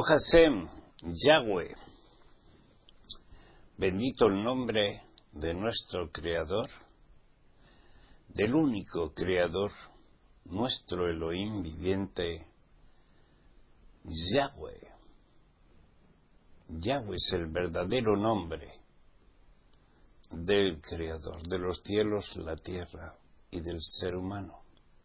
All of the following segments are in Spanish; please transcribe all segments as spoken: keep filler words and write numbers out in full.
Baruch Hashem, Yahweh, bendito el nombre de nuestro Creador, del único Creador, nuestro Elohim viviente, Yahweh. Yahweh es el verdadero nombre del Creador de los cielos, la tierra y del ser humano.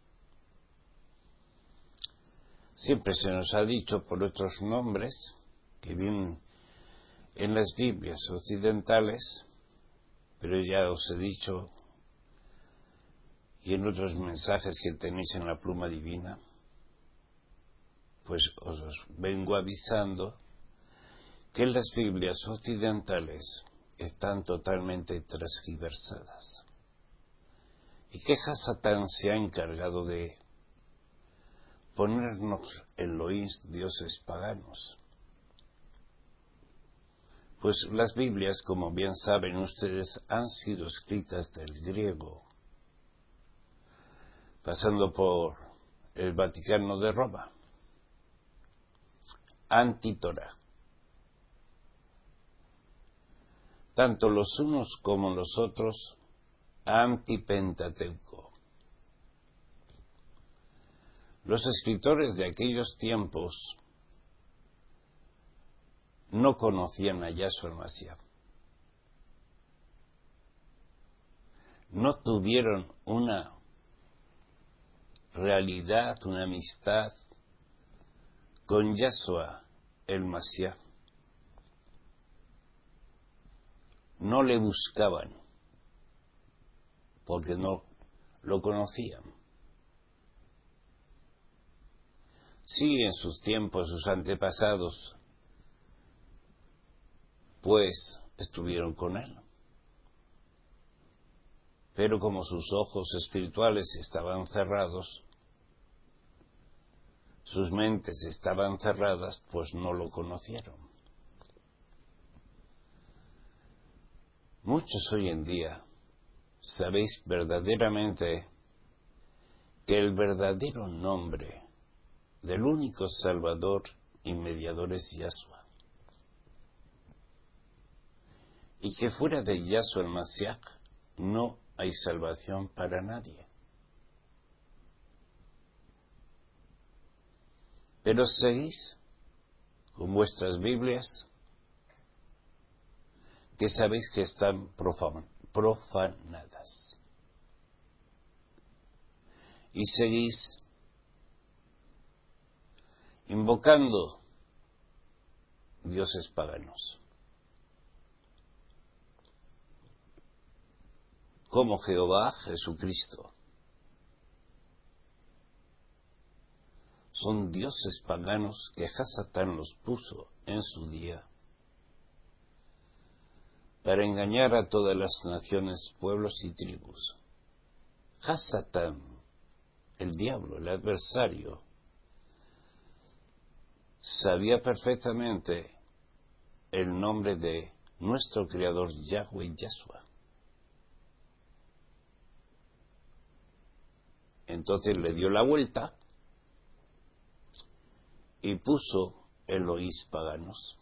Siempre se nos ha dicho por otros nombres que vienen en las Biblias occidentales, pero ya os he dicho, y en otros mensajes que tenéis en la pluma divina, pues os vengo avisando que las Biblias occidentales están totalmente transgiversadas y que Hasatán se ha encargado de ponernos Elohim, dioses paganos. Pues las Biblias, como bien saben ustedes, han sido escritas del griego, pasando por el Vaticano de Roma, anti-Torah. Tanto los unos como los otros, anti-Pentateuco. Los escritores de aquellos tiempos no conocían a Yahshua el Mashiach. No tuvieron una realidad, una amistad con Yahshua el Mashiach. No le buscaban porque no lo conocían. Sí, en sus tiempos, sus antepasados, pues estuvieron con él. Pero como sus ojos espirituales estaban cerrados, sus mentes estaban cerradas, pues no lo conocieron. Muchos hoy en día sabéis verdaderamente que el verdadero nombre del único Salvador y Mediador es Yahshua. Y que fuera de Yahshua el Mashiach no hay salvación para nadie. Pero seguís con vuestras Biblias que sabéis que están profanadas. Y seguís invocando dioses paganos, como Jehová, Jesucristo. Son dioses paganos que Hasatán los puso en su día para engañar a todas las naciones, pueblos y tribus. Hasatán, el diablo, el adversario, sabía perfectamente el nombre de nuestro Creador Yahweh Yahshua. Entonces le dio la vuelta y puso Elohim paganos.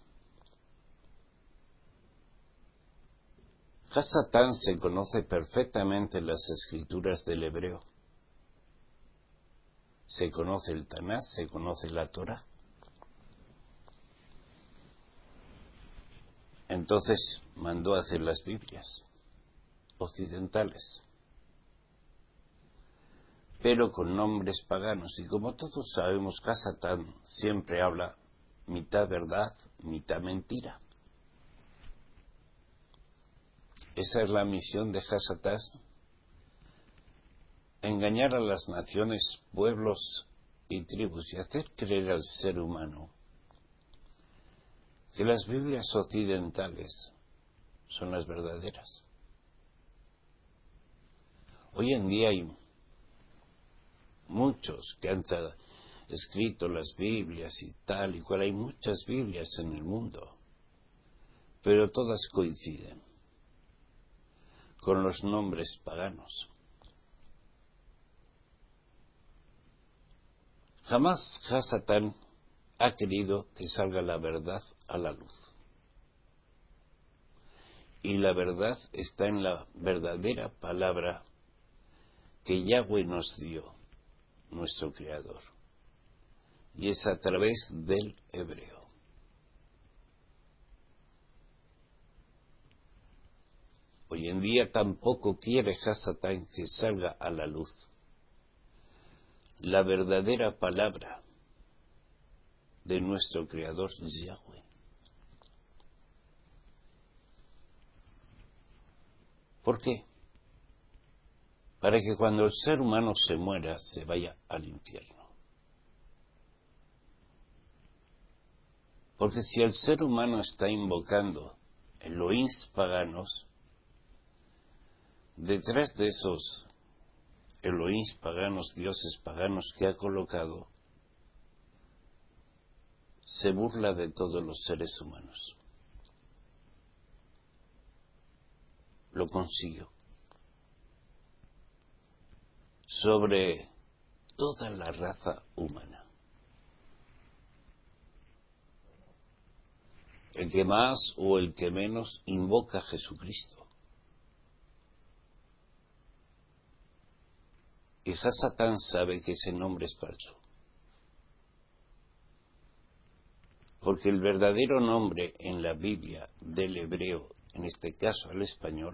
Hasatán se conoce perfectamente las escrituras del hebreo. Se conoce el Tanaj, se conoce la Torah. Entonces mandó a hacer las Biblias occidentales, pero con nombres paganos. Y como todos sabemos, Hasatán siempre habla mitad verdad, mitad mentira. Esa es la misión de Hasatán: engañar a las naciones, pueblos y tribus y hacer creer al ser humano que las Biblias occidentales son las verdaderas. Hoy en día hay muchos que han escrito las Biblias y tal y cual. Hay muchas Biblias en el mundo, pero todas coinciden con los nombres paganos. Jamás Hasatán ha querido que salga la verdad a la luz. Y la verdad está en la verdadera palabra que Yahweh nos dio, nuestro Creador. Y es a través del hebreo. Hoy en día tampoco quiere Hasatán que salga a la luz la verdadera palabra de nuestro Creador Yahweh. ¿Por qué? Para que cuando el ser humano se muera se vaya al infierno. Porque si el ser humano está invocando Elohís paganos, detrás de esos Elohís paganos, dioses paganos que ha colocado, se burla de todos los seres humanos. Lo consiguió. Sobre toda la raza humana. El que más o el que menos invoca a Jesucristo. Y Hasatán sabe que ese nombre es falso. Porque el verdadero nombre en la Biblia del hebreo, en este caso al español,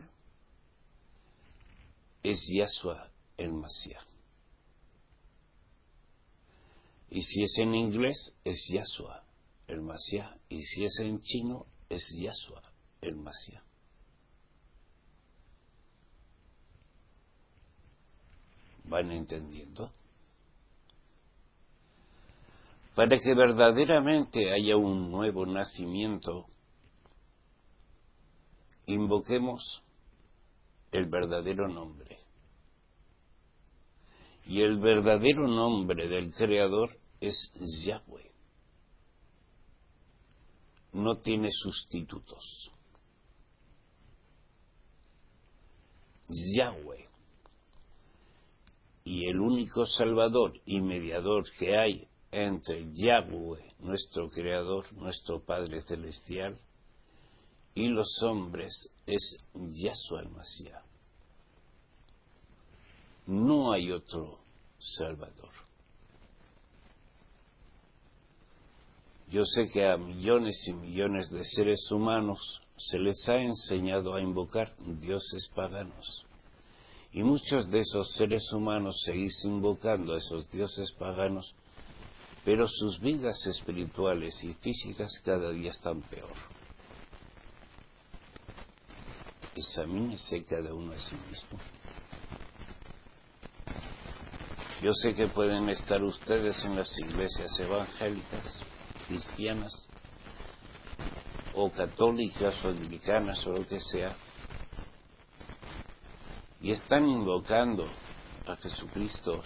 es Yahshua el Mashiach. Y si es en inglés, es Yahshua el Mashiach. Y si es en chino, es Yahshua el Mashiach. ¿Van entendiendo? Para que verdaderamente haya un nuevo nacimiento, invoquemos el verdadero nombre. Y el verdadero nombre del Creador es Yahweh. No tiene sustitutos. Yahweh. Y el único Salvador y mediador que hay entre Yahweh, nuestro Creador, nuestro Padre Celestial, y los hombres es Yahshua el Mashiach. No hay otro Salvador. Yo sé que a millones y millones de seres humanos se les ha enseñado a invocar dioses paganos. Y muchos de esos seres humanos seguís invocando a esos dioses paganos, pero sus vidas espirituales y físicas cada día están peor. Examínese cada uno a sí mismo. Yo sé que pueden estar ustedes en las iglesias evangélicas, cristianas, o católicas, o anglicanas, o lo que sea, y están invocando a Jesucristo,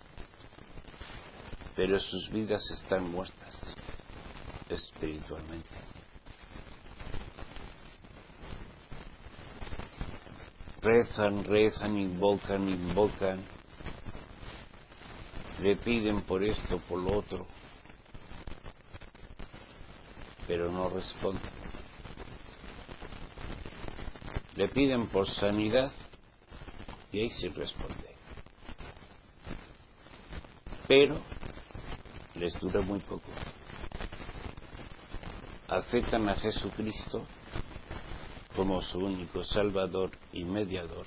pero sus vidas están muertas espiritualmente. Rezan, rezan, invocan, invocan, le piden por esto, por lo otro, pero no responden. Le piden por sanidad y ahí sí responde. Pero les dura muy poco. Aceptan a Jesucristo como su único Salvador y mediador,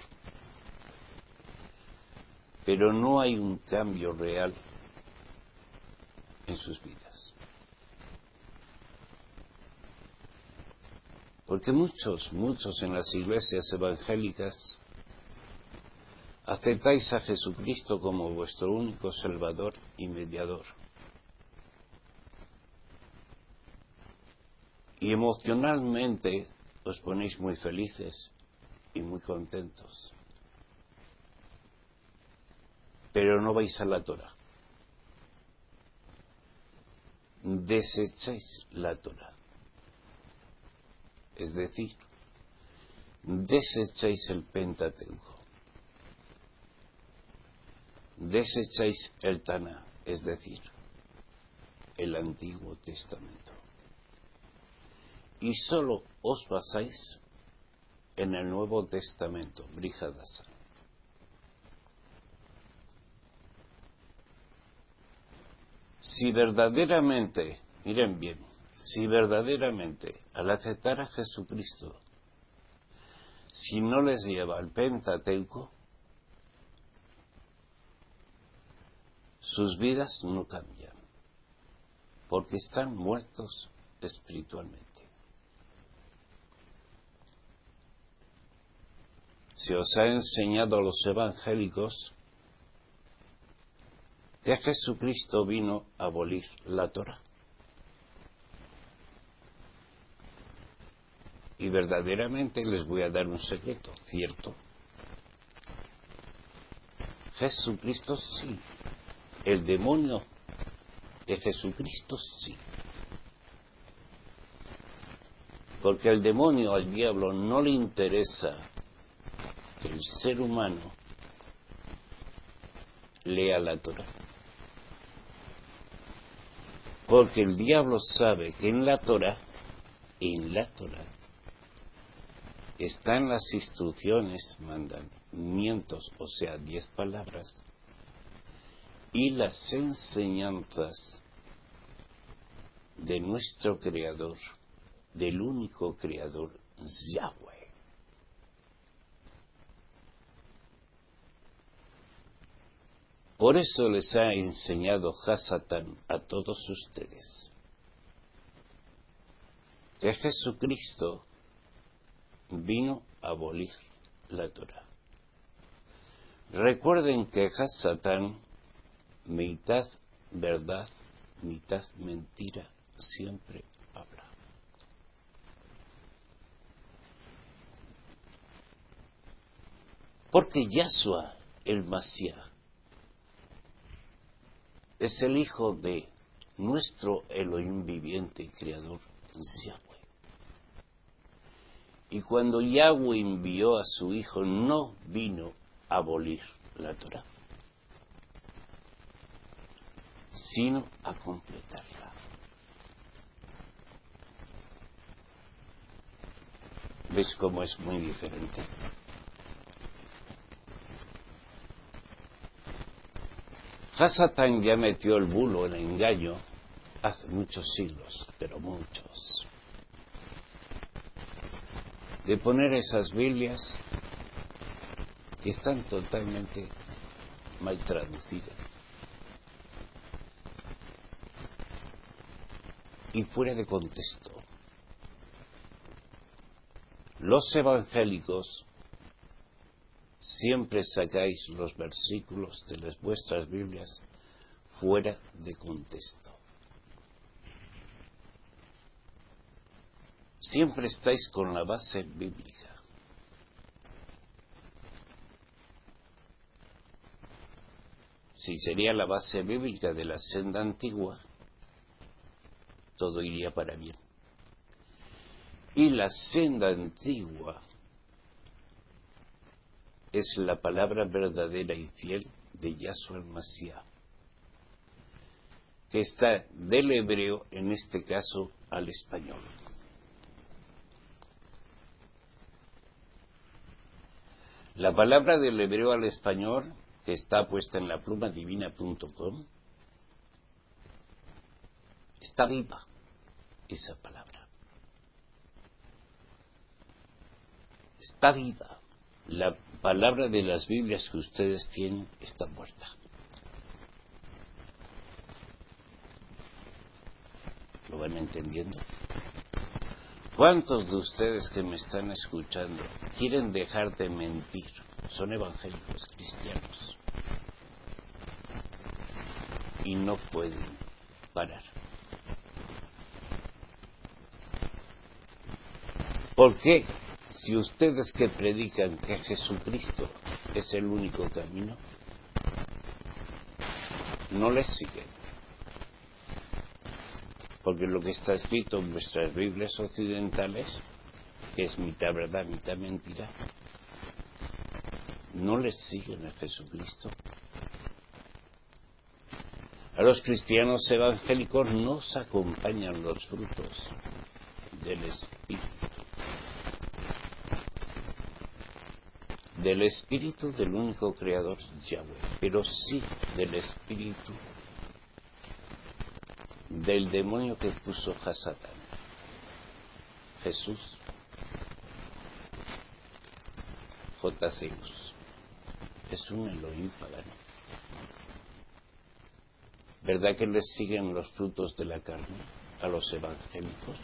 pero no hay un cambio real en sus vidas. Porque muchos, muchos en las iglesias evangélicas aceptáis a Jesucristo como vuestro único Salvador y mediador. Y emocionalmente os ponéis muy felices y muy contentos. Pero no vais a la Torá. Desecháis la Torá. Es decir, desecháis el Pentateuco. Desecháis el Taná, es decir, el Antiguo Testamento. Y solo os basáis en el Nuevo Testamento, Brihadasa. Si verdaderamente, miren bien, si verdaderamente al aceptar a Jesucristo, si no les lleva al Pentateuco, sus vidas no cambian, porque están muertos espiritualmente. Se os ha enseñado a los evangélicos que Jesucristo vino a abolir la Torá. Y verdaderamente les voy a dar un secreto, ¿cierto? Jesucristo sí. El demonio de Jesucristo sí. Porque al demonio, al diablo, no le interesa que el ser humano lea la Torá. Porque el diablo sabe que en la Torá, en la Torá, están las instrucciones, mandamientos, o sea, diez palabras, y las enseñanzas de nuestro Creador, del único Creador, Yahweh. Por eso les ha enseñado Hasatán a todos ustedes que Jesucristo vino a abolir la Torá. Recuerden que Hasatán, mitad verdad, mitad mentira, siempre habla. Porque Yahshua, el Mashiach, es el hijo de nuestro Elohim viviente y creador, Yahweh. Y cuando Yahweh envió a su hijo, no vino a abolir la Torá, sino a completarla. ¿Ves cómo es muy diferente? Hasatán ya metió el bulo en el engaño hace muchos siglos, pero muchos, de poner esas Biblias que están totalmente mal traducidas y fuera de contexto. Los evangélicos siempre sacáis los versículos de las vuestras Biblias fuera de contexto. Siempre estáis con la base bíblica. Si sería la base bíblica de la senda antigua, todo iría para bien. Y la senda antigua es la palabra verdadera y fiel de Yahshua el Mashiach, que está del hebreo, en este caso, al español. La palabra del hebreo al español, que está puesta en la pluma divina punto com, está viva, esa palabra. Está viva. La palabra de las Biblias que ustedes tienen está muerta. ¿Lo van entendiendo? ¿Cuántos de ustedes que me están escuchando quieren dejar de mentir? Son evangélicos cristianos y no pueden parar. ¿Por qué? Si ustedes que predican que Jesucristo es el único camino, no les siguen. Porque lo que está escrito en vuestras Biblias occidentales, que es mitad verdad, mitad mentira, no les siguen a Jesucristo. los cristianos evangélicos nos acompañan los frutos del Espíritu. Del Espíritu del único Creador, Yahweh, pero sí del Espíritu del demonio que puso a Satán, Jesús, Jotaceus. Es un Elohim pagano. ¿Verdad que les siguen los frutos de la carne a los evangélicos?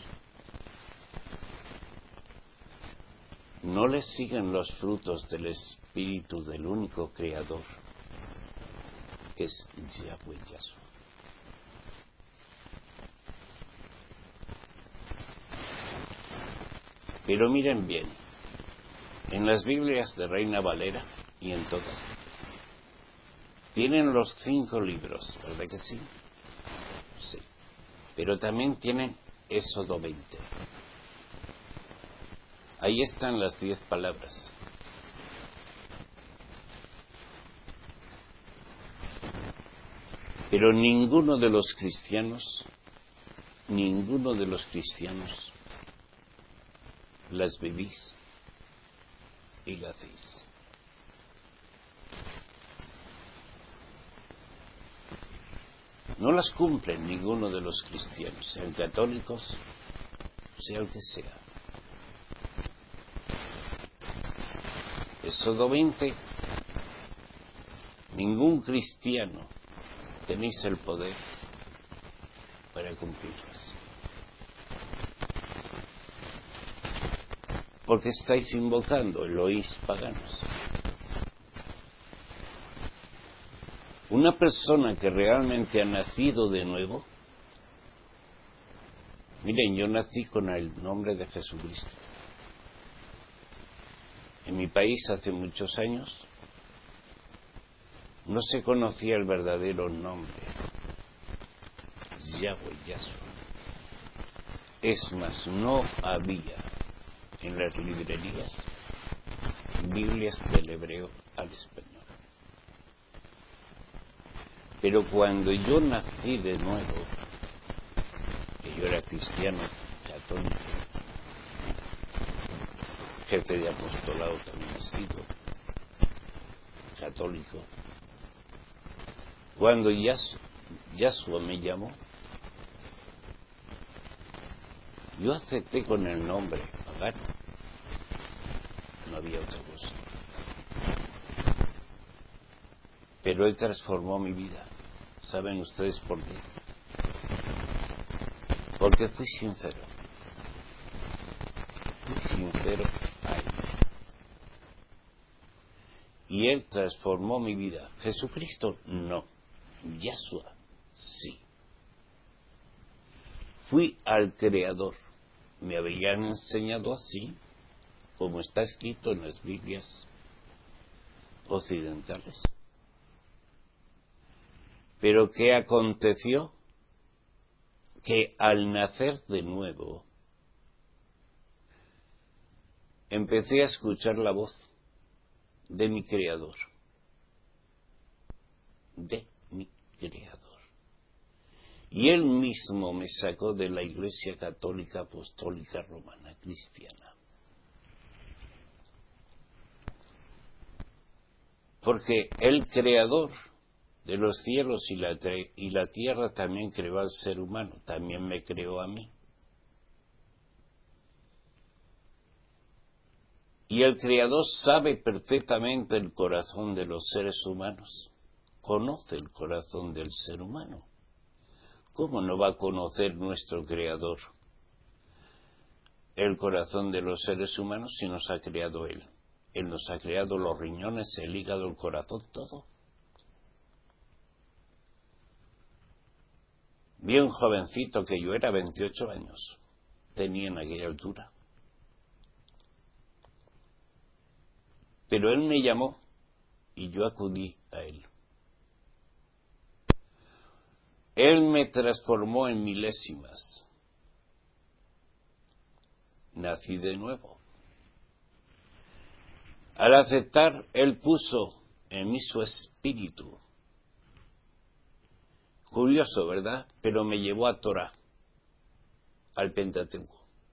No les siguen los frutos del Espíritu del único Creador, que es Yahweh Yahshua. Pero miren bien, en las Biblias de Reina Valera y en todas, tienen los cinco libros, ¿verdad que sí? Sí. Pero también tienen Éxodo veinte. Ahí están las diez palabras. Pero ninguno de los cristianos, ninguno de los cristianos las vivís y las hacéis. No las cumplen ninguno de los cristianos, sean católicos, sea el que sea. Éxodo veinte, ningún cristiano tenéis el poder para cumplirlas. Porque estáis invocando Elohís paganos. Una persona que realmente ha nacido de nuevo, miren, yo nací con el nombre de Jesucristo. En mi país hace muchos años no se conocía el verdadero nombre, Yahweh Yahshua. Es más, no había en las librerías Biblias del hebreo al español. Pero cuando yo nací de nuevo, que yo era cristiano, católico, jefe de apostolado también he sido, católico, cuando Yahshua me llamó, yo acepté con el nombre pagano, no había otra cosa. Pero Él transformó mi vida. ¿Saben ustedes por qué? Porque fui sincero. Fui sincero a Él. Y Él transformó mi vida. Jesucristo no. Yahshua sí. Fui al Creador. Me habían enseñado así, como está escrito en las Biblias occidentales. Pero ¿qué aconteció? Que al nacer de nuevo, empecé a escuchar la voz de mi Creador. De mi Creador. Y Él mismo me sacó de la Iglesia Católica Apostólica Romana Cristiana. Porque el Creador de los cielos y la, y la tierra también creó al ser humano, también me creó a mí. Y el Creador sabe perfectamente el corazón de los seres humanos, conoce el corazón del ser humano. ¿Cómo no va a conocer nuestro Creador el corazón de los seres humanos si nos ha creado Él? Él nos ha creado los riñones, el hígado, el corazón, todo. Bien jovencito que yo era, veintiocho años, tenía en aquella altura. Pero Él me llamó y yo acudí a Él. Él me transformó en milésimas. Nací de nuevo. Al aceptar, Él puso en mí su espíritu. Curioso, ¿verdad? Pero me llevó a Torah, al Pentateuco.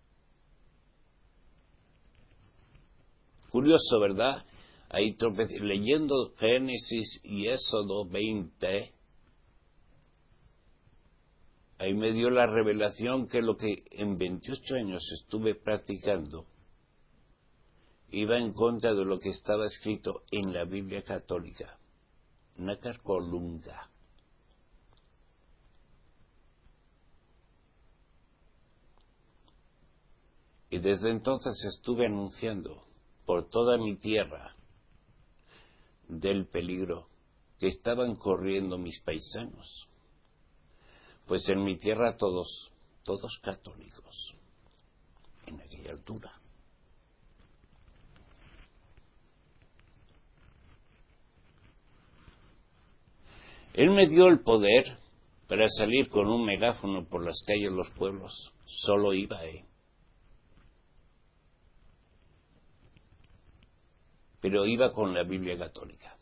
Curioso, ¿verdad? Ahí tropecé, leyendo Génesis y Éxodo veinte, ahí me dio la revelación que lo que en veintiocho años estuve practicando iba en contra de lo que estaba escrito en la Biblia católica. Nácar Colunga. Y desde entonces estuve anunciando por toda mi tierra del peligro que estaban corriendo mis paisanos. Pues en mi tierra todos, todos católicos, en aquella altura. Él me dio el poder para salir con un megáfono por las calles de los pueblos. Solo iba él. Pero iba con la Biblia católica.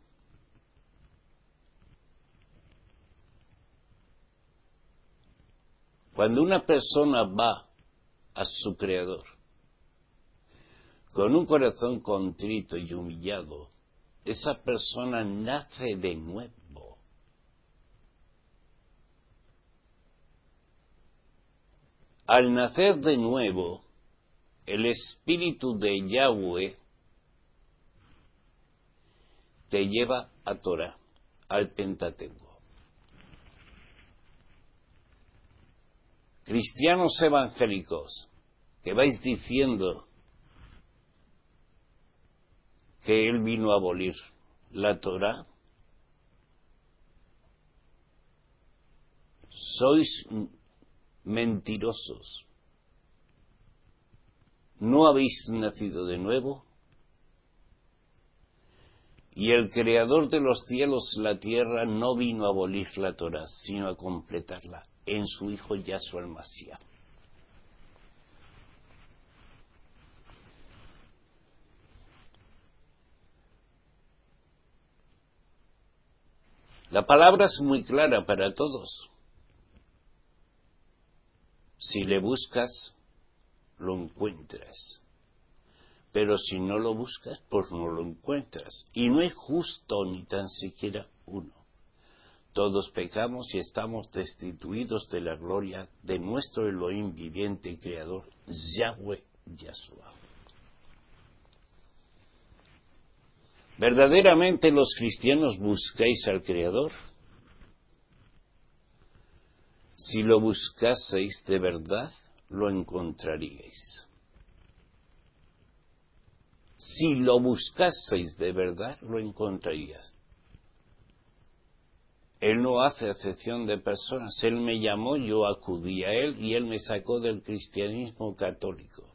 Cuando una persona va a su Creador con un corazón contrito y humillado, esa persona nace de nuevo. Al nacer de nuevo, el espíritu de Yahweh te lleva a Torah, al Pentateuco. Cristianos evangélicos que vais diciendo que Él vino a abolir la Torah, sois mentirosos. No habéis nacido de nuevo y el Creador de los cielos y la tierra no vino a abolir la Torah, sino a completarla en su Hijo Yahshua el Mashiach. La palabra es muy clara para todos. Si le buscas, lo encuentras. Pero si no lo buscas, pues no lo encuentras. Y no es justo ni tan siquiera uno. Todos pecamos y estamos destituidos de la gloria de nuestro Elohim viviente y creador, Yahweh Yahshua. ¿Verdaderamente los cristianos buscáis al Creador? Si lo buscaseis de verdad, lo encontraríais. Si lo buscaseis de verdad, lo encontraríais. Él no hace acepción de personas. Él me llamó, yo acudí a Él y Él me sacó del cristianismo católico.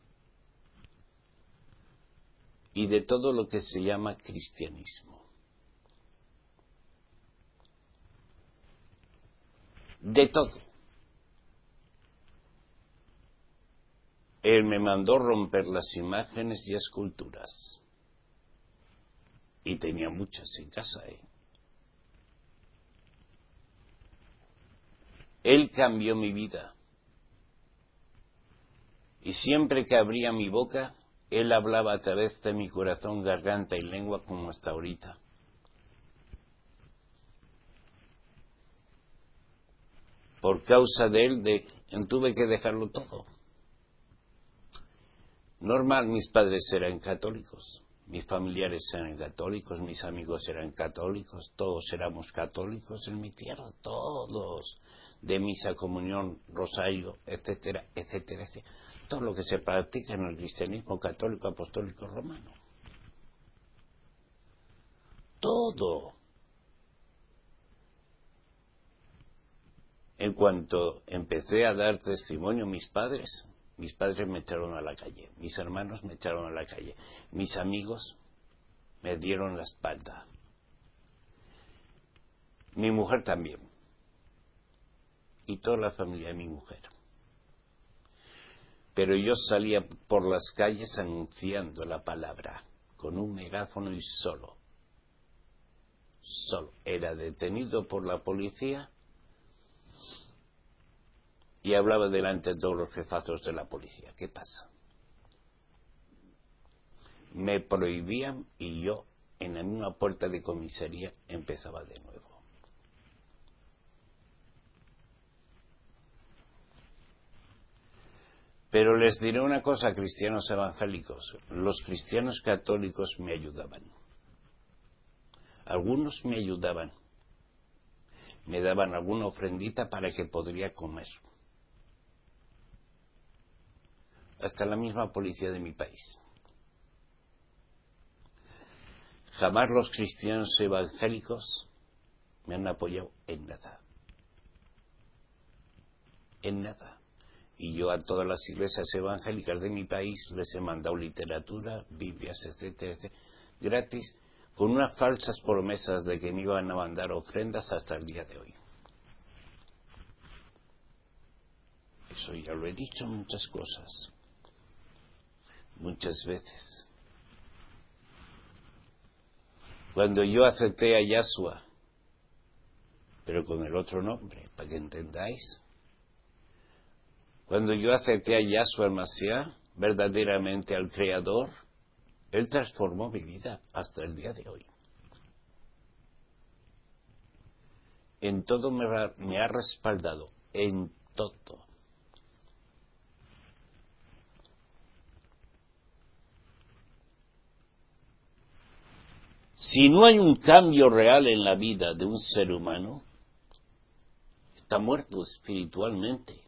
Y de todo lo que se llama cristianismo. De todo. Él me mandó romper las imágenes y esculturas. Y tenía muchas en casa, ¿eh? Él cambió mi vida. Y siempre que abría mi boca, Él hablaba a través de mi corazón, garganta y lengua como hasta ahorita. Por causa de Él, de, tuve que dejarlo todo. Normal, mis padres eran católicos, mis familiares eran católicos, mis amigos eran católicos, todos éramos católicos en mi tierra, todos, de misa, comunión, rosario, etcétera, etcétera, etcétera. Todo lo que se practica en el cristianismo católico, apostólico, romano. Todo. En cuanto empecé a dar testimonio a mis padres, mis padres me echaron a la calle, mis hermanos me echaron a la calle, mis amigos me dieron la espalda. Mi mujer también. Y toda la familia de mi mujer. Pero yo salía por las calles anunciando la palabra, con un megáfono y solo. Solo. Era detenido por la policía y hablaba delante de todos los jefazos de la policía. ¿Qué pasa? Me prohibían y yo en la misma puerta de comisaría empezaba de nuevo. Pero les diré una cosa, cristianos evangélicos. Los cristianos católicos me ayudaban. Algunos me ayudaban. Me daban alguna ofrendita para que podría comer. Hasta la misma policía de mi país. Jamás los cristianos evangélicos me han apoyado en nada. En nada. Y yo a todas las iglesias evangélicas de mi país les he mandado literatura, Biblias, etcétera, etcétera, gratis, con unas falsas promesas de que me iban a mandar ofrendas hasta el día de hoy. Eso ya lo he dicho en muchas cosas, muchas veces. Cuando yo acepté a Yahshua, pero con el otro nombre, para que entendáis, cuando yo acepté a Yahshua el Mashiach, verdaderamente al Creador, Él transformó mi vida hasta el día de hoy. En todo me, me ha respaldado, en todo. Si no hay un cambio real en la vida de un ser humano, está muerto espiritualmente.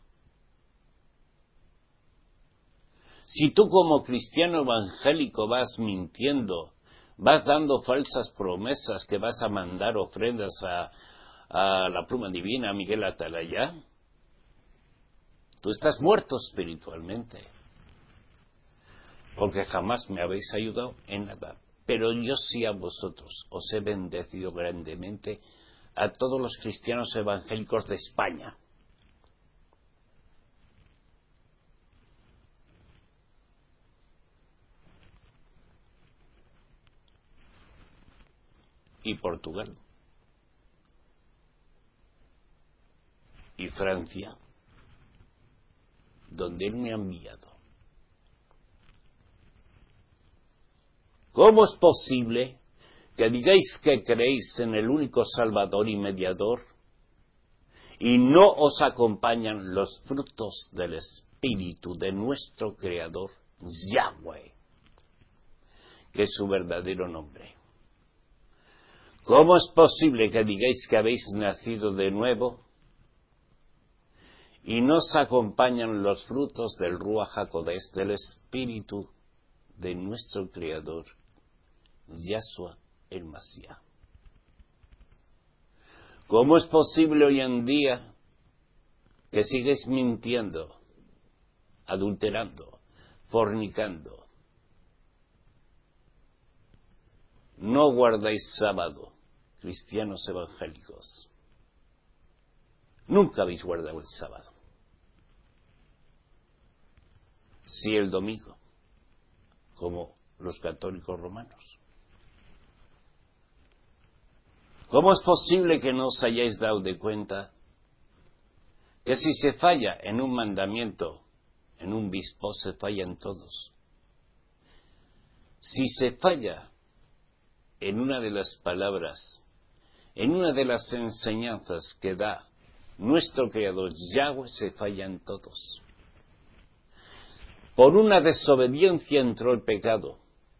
Si tú como cristiano evangélico vas mintiendo, vas dando falsas promesas que vas a mandar ofrendas a, a la pluma divina, a Miguel Atalaya, tú estás muerto espiritualmente. Porque jamás me habéis ayudado en nada. Pero yo sí a vosotros os he bendecido grandemente, a todos los cristianos evangélicos de España. Y Portugal. Y Francia, donde Él me ha enviado. ¿Cómo es posible que digáis que creéis en el único Salvador y Mediador y no os acompañan los frutos del Espíritu de nuestro Creador, Yahweh, que es su verdadero nombre? ¿Cómo es posible que digáis que habéis nacido de nuevo y no os acompañan los frutos del Ruach HaKodesh, del Espíritu de nuestro Creador, Yahshua el Mashiach? ¿Cómo es posible hoy en día que sigues mintiendo, adulterando, fornicando? No guardáis sábado, cristianos evangélicos. Nunca habéis guardado el sábado. Sí el domingo, como los católicos romanos. ¿Cómo es posible que no os hayáis dado de cuenta que si se falla en un mandamiento, en un bispo, se falla en todos? Si se falla en una de las palabras, en una de las enseñanzas que da nuestro Creador Yahweh, se falla en todos. Por una desobediencia entró el pecado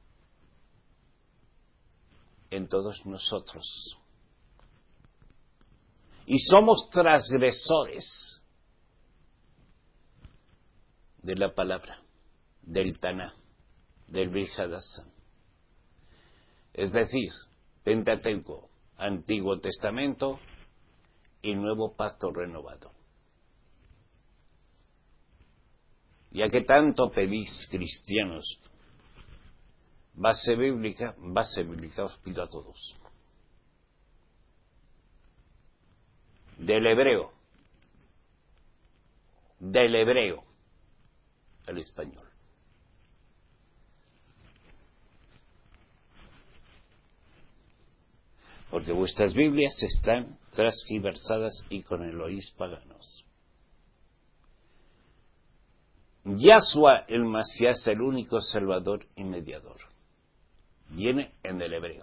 en todos nosotros. Y somos transgresores de la palabra, del Taná, del Brihadasa. Es decir, Pentateuco, Antiguo Testamento y Nuevo Pacto renovado. Ya que tanto pedís, cristianos, base bíblica, base bíblica os pido a todos. Del hebreo, del hebreo al español. Porque vuestras Biblias están transgiversadas y con eloís paganos. Yahshua el Mashiach es el único Salvador y mediador. Viene en el hebreo.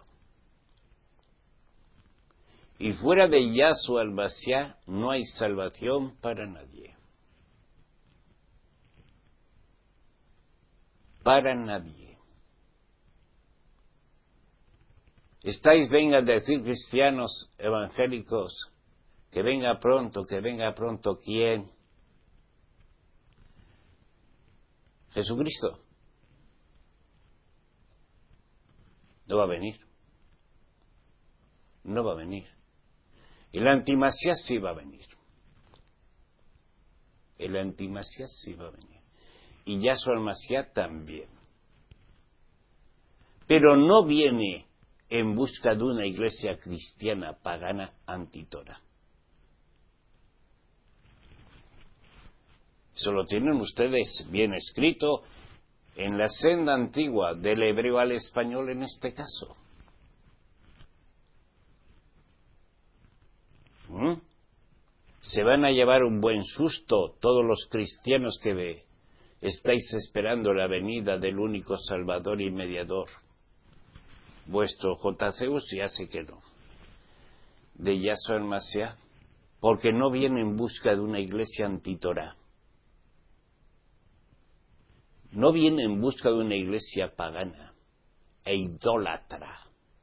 Y fuera de Yahshua el Mashiach no hay salvación para nadie. Para nadie. Estáis, venga a decir, cristianos evangélicos, que venga pronto, que venga pronto, ¿quién? Jesucristo. No va a venir. No va a venir. El antimasías sí va a venir. El antimasías sí va a venir. Y Yahshua el Mashiach también. Pero no viene en busca de una iglesia cristiana pagana antitora. Eso lo tienen ustedes bien escrito en la senda antigua del hebreo al español en este caso. ¿Mm? Se van a llevar un buen susto todos los cristianos que ve, estáis esperando la venida del único Salvador y Mediador. Vuestro J C U ya sé que no. De Yahshua el Mashiach, porque no viene en busca de una iglesia antitorá. No viene en busca de una iglesia pagana e idólatra.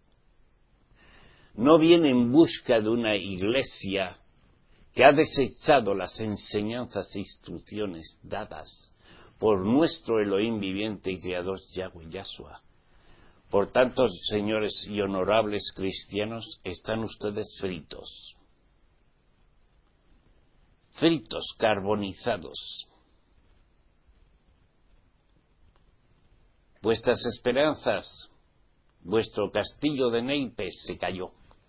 No viene en busca de una iglesia que ha desechado las enseñanzas e instrucciones dadas por nuestro Elohim viviente y creador Yahweh Yahshua. Por tanto, señores y honorables cristianos, están ustedes fritos. Fritos, carbonizados. Vuestras esperanzas, vuestro castillo de naipes se cayó.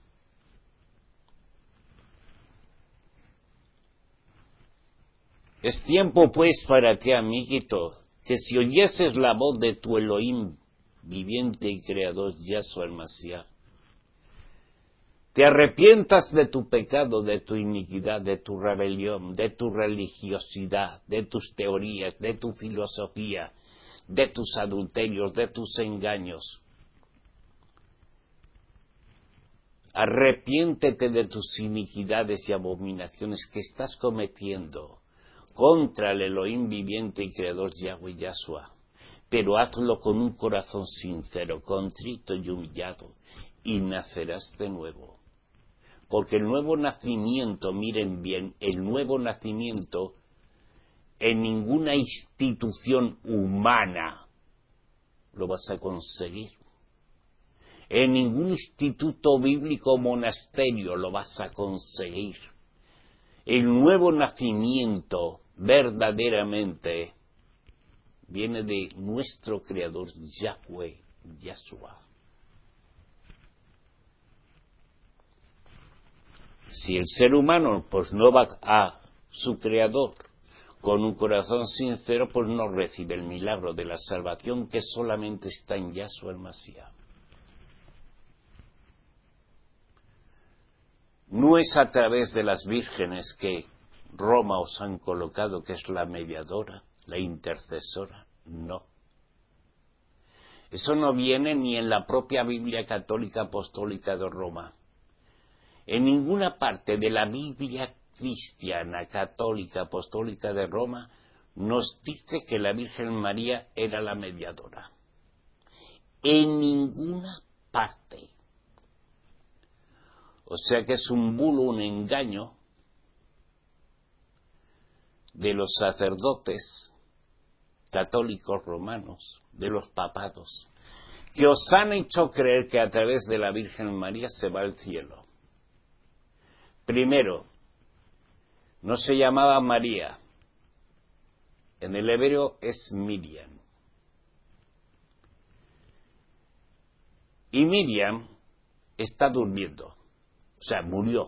Es tiempo pues para ti, amiguito, que si oyeses la voz de tu Elohim viviente y creador Yahshua el Mashiach, te arrepientas de tu pecado, de tu iniquidad, de tu rebelión, de tu religiosidad, de tus teorías, de tu filosofía, de tus adulterios, de tus engaños. Arrepiéntete de tus iniquidades y abominaciones que estás cometiendo contra el Elohim viviente y creador Yahweh Yahshua, pero hazlo con un corazón sincero, contrito y humillado, y nacerás de nuevo. Porque el nuevo nacimiento, miren bien, el nuevo nacimiento en ninguna institución humana lo vas a conseguir. En ningún instituto bíblico o monasterio lo vas a conseguir. El nuevo nacimiento verdaderamente viene de nuestro Creador Yahweh Yahshua. Si el ser humano pues no va a su Creador con un corazón sincero, pues no recibe el milagro de la salvación que solamente está en Yahshua el Mashiach. No es a través de las vírgenes que Roma os han colocado, que es la mediadora, la intercesora, no. Eso no viene ni en la propia Biblia católica apostólica de Roma. En ninguna parte de la Biblia cristiana, católica, apostólica de Roma, nos dice que la Virgen María era la mediadora. En ninguna parte. O sea que es un bulo, un engaño de los sacerdotes católicos romanos, de los papados, que os han hecho creer que a través de la Virgen María se va al cielo. Primero, no se llamaba María. En el hebreo es Miriam. Y Miriam está durmiendo. O sea, murió.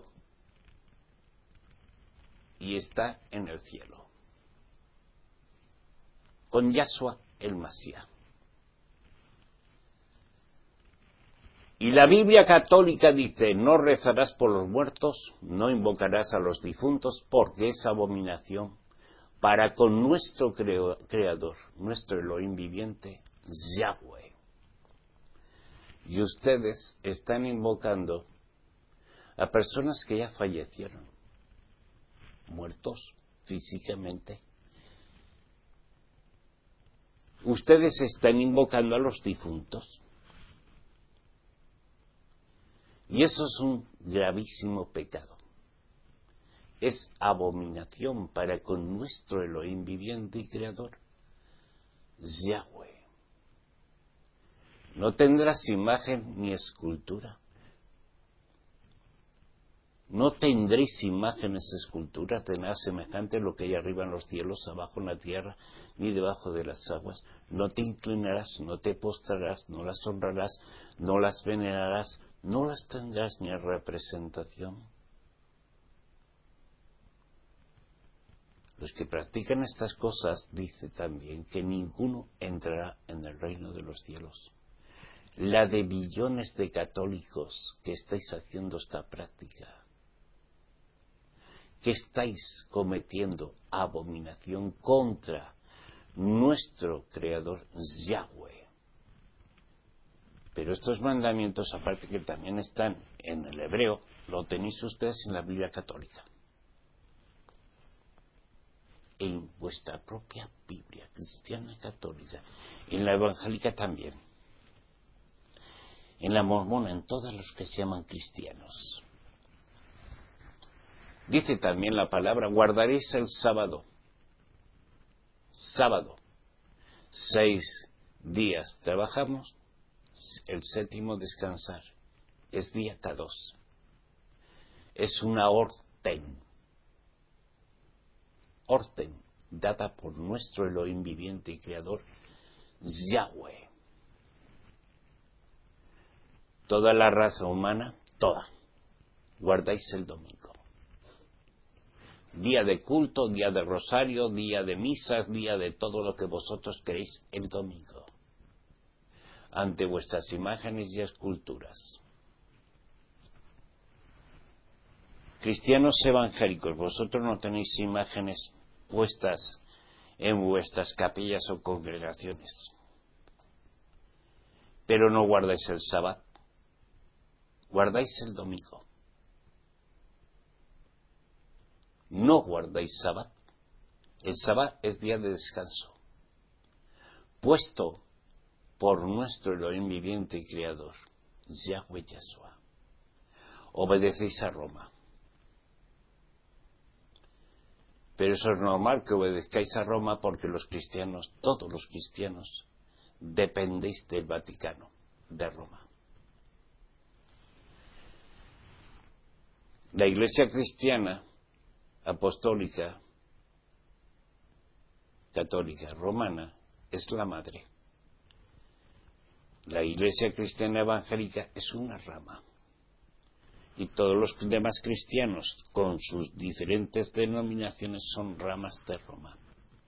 Y está en el cielo. Con Yahshua el Mashiach. Y la Biblia católica dice, no rezarás por los muertos, no invocarás a los difuntos, porque es abominación para con nuestro creo, creador, nuestro Elohim viviente, Yahweh. Y ustedes están invocando a personas que ya fallecieron, muertos físicamente. Ustedes están invocando a los difuntos. Y eso es un gravísimo pecado. Es abominación para con nuestro Elohim viviente y creador, Yahweh. No tendrás imagen ni escultura. No tendréis imágenes, esculturas de nada semejante a lo que hay arriba en los cielos, abajo en la tierra, ni debajo de las aguas. No te inclinarás, no te postrarás, no las honrarás, no las venerarás, no las tendrás ni en representación. Los que practican estas cosas, dice también, que ninguno entrará en el reino de los cielos. La de billones de católicos que estáis haciendo esta práctica, que estáis cometiendo abominación contra nuestro Creador Yahweh. Pero estos mandamientos, aparte que también están en el hebreo, lo tenéis ustedes en la Biblia católica. En vuestra propia Biblia cristiana católica, en la evangélica también, en la mormona, en todos los que se llaman cristianos. Dice también la palabra, guardaréis el sábado. Sábado. Seis días trabajamos, el séptimo descansar. Es día K dos. Es una orden. Orden dada por nuestro Elohim viviente y creador, Yahweh. Toda la raza humana, toda, guardáis el domingo. Día de culto, día de rosario, día de misas, día de todo lo que vosotros queréis el domingo. Ante vuestras imágenes y esculturas. Cristianos evangélicos, vosotros no tenéis imágenes puestas en vuestras capillas o congregaciones. Pero no guardáis el sábado. Guardáis el domingo. No guardáis sábado. El sábado es día de descanso, puesto por nuestro Elohim viviente y creador, Yahweh Yahshua. Obedecéis a Roma. Pero eso es normal que obedezcáis a Roma porque los cristianos, todos los cristianos, dependéis del Vaticano, de Roma. La Iglesia cristiana, apostólica, católica, romana, es la madre. La Iglesia cristiana evangélica es una rama. Y todos los demás cristianos, con sus diferentes denominaciones, son ramas de Roma.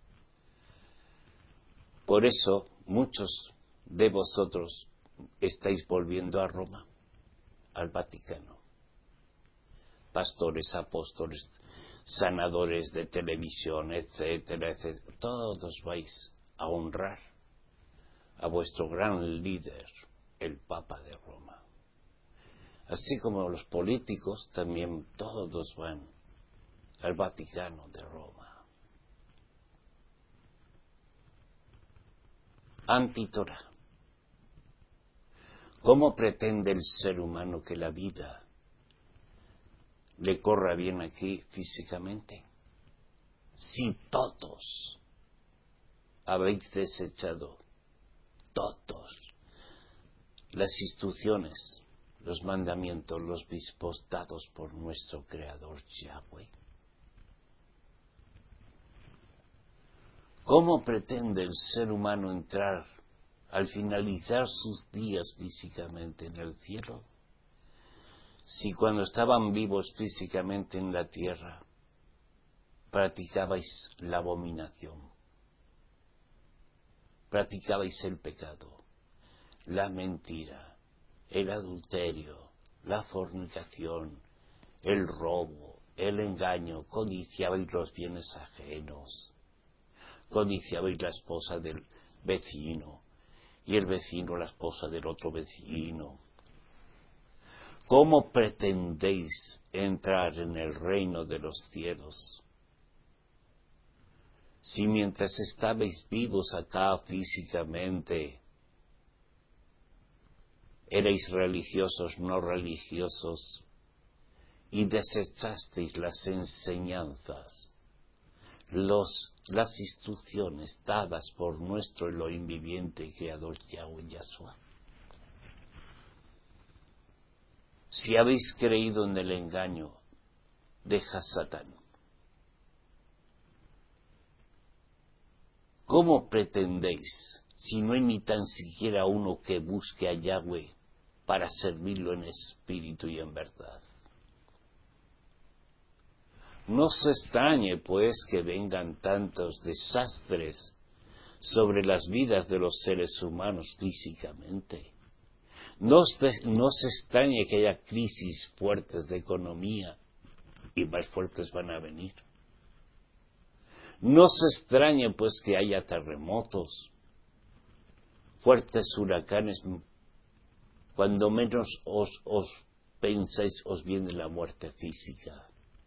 Por eso, muchos de vosotros estáis volviendo a Roma, al Vaticano. Pastores, apóstoles, sanadores de televisión, etcétera, etcétera. Todos vais a honrar a vuestro gran líder, el Papa de Roma. Así como los políticos, también todos van al Vaticano de Roma. Antitorá. ¿Cómo pretende el ser humano que la vida le corra bien aquí físicamente? Si todos habéis desechado, todos, las instrucciones, los mandamientos, los vispos dados por nuestro Creador Yahweh. ¿Cómo pretende el ser humano entrar al finalizar sus días físicamente en el cielo? Si cuando estaban vivos físicamente en la tierra, practicabais la abominación, practicabais el pecado, la mentira, el adulterio, la fornicación, el robo, el engaño, codiciabais los bienes ajenos, codiciabais la esposa del vecino, y el vecino la esposa del otro vecino. ¿Cómo pretendéis entrar en el reino de los cielos si mientras estabais vivos acá físicamente erais religiosos, no religiosos, y desechasteis las enseñanzas, los, las instrucciones dadas por nuestro Elohim viviente y Creador Yahweh Yahshua? Si habéis creído en el engaño de Hasatán, ¿cómo pretendéis, si no hay ni tan siquiera uno que busque a Yahweh para servirlo en espíritu y en verdad? No se extrañe, pues, que vengan tantos desastres sobre las vidas de los seres humanos físicamente. No se, no se extrañe que haya crisis fuertes de economía, y más fuertes van a venir. No se extrañe, pues, que haya terremotos, fuertes huracanes. Cuando menos os, os pensáis, os viene la muerte física.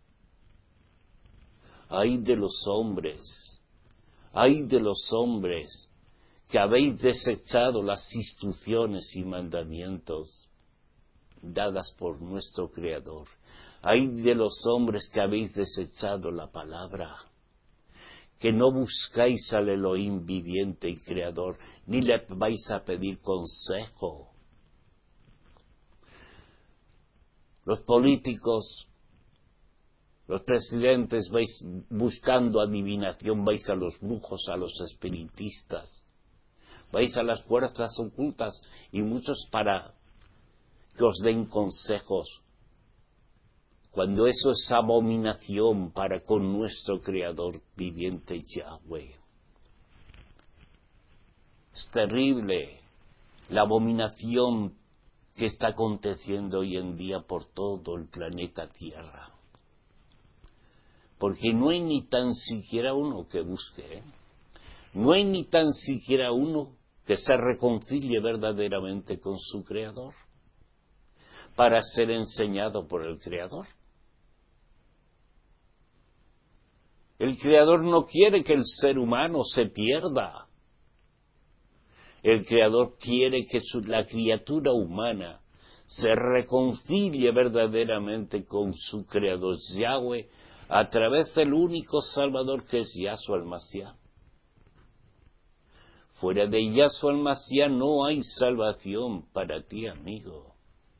¡Ay de los hombres! ¡Ay de los hombres que habéis desechado las instrucciones y mandamientos dadas por nuestro Creador! ¡Ay de los hombres que habéis desechado la palabra! Que no buscáis al Elohim viviente y Creador, ni le vais a pedir consejo. Los políticos, los presidentes, vais buscando adivinación, vais a los brujos, a los espiritistas, vais a las fuerzas ocultas, y muchos para que os den consejos, cuando eso es abominación para con nuestro Creador viviente Yahweh. Es terrible la abominación que está aconteciendo hoy en día por todo el planeta Tierra. Porque no hay ni tan siquiera uno que busque, ¿eh? No hay ni tan siquiera uno que se reconcilie verdaderamente con su Creador para ser enseñado por el Creador. El Creador no quiere que el ser humano se pierda. El Creador quiere que su, la criatura humana se reconcilie verdaderamente con su Creador Yahweh a través del único Salvador que es Yahshua el Mashiach. Fuera de Yahshua el Mashiach no hay salvación para ti, amigo.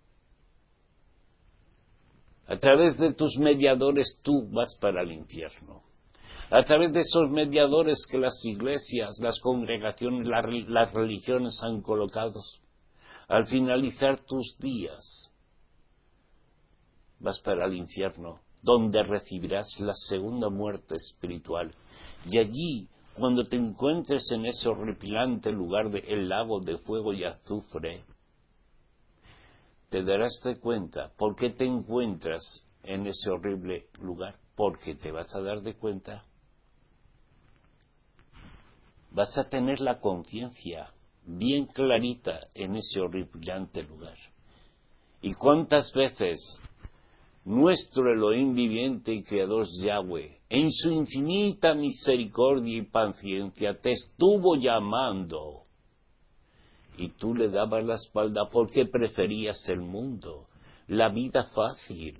A través de tus mediadores tú vas para el infierno. A través de esos mediadores que las iglesias, las congregaciones, las, las religiones han colocado, al finalizar tus días, vas para el infierno, donde recibirás la segunda muerte espiritual. Y allí, cuando te encuentres en ese horripilante lugar del lago de fuego y azufre, te darás de cuenta por qué te encuentras en ese horrible lugar, porque te vas a dar de cuenta. Vas a tener la conciencia bien clarita en ese horripilante lugar. ¿Y cuántas veces nuestro Elohim viviente y Creador Yahweh, en su infinita misericordia y paciencia, te estuvo llamando y tú le dabas la espalda porque preferías el mundo, la vida fácil?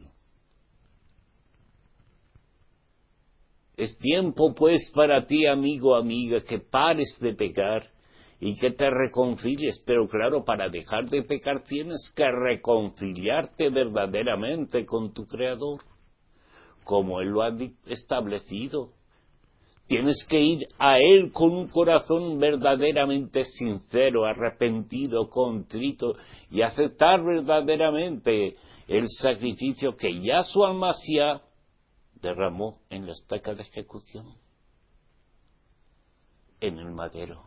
Es tiempo, pues, para ti, amigo, amiga, que pares de pecar y que te reconcilies. Pero claro, para dejar de pecar tienes que reconciliarte verdaderamente con tu Creador, como Él lo ha establecido. Tienes que ir a Él con un corazón verdaderamente sincero, arrepentido, contrito, y aceptar verdaderamente el sacrificio que Yahshua el-Mashiach derramó en la estaca de ejecución, en el madero,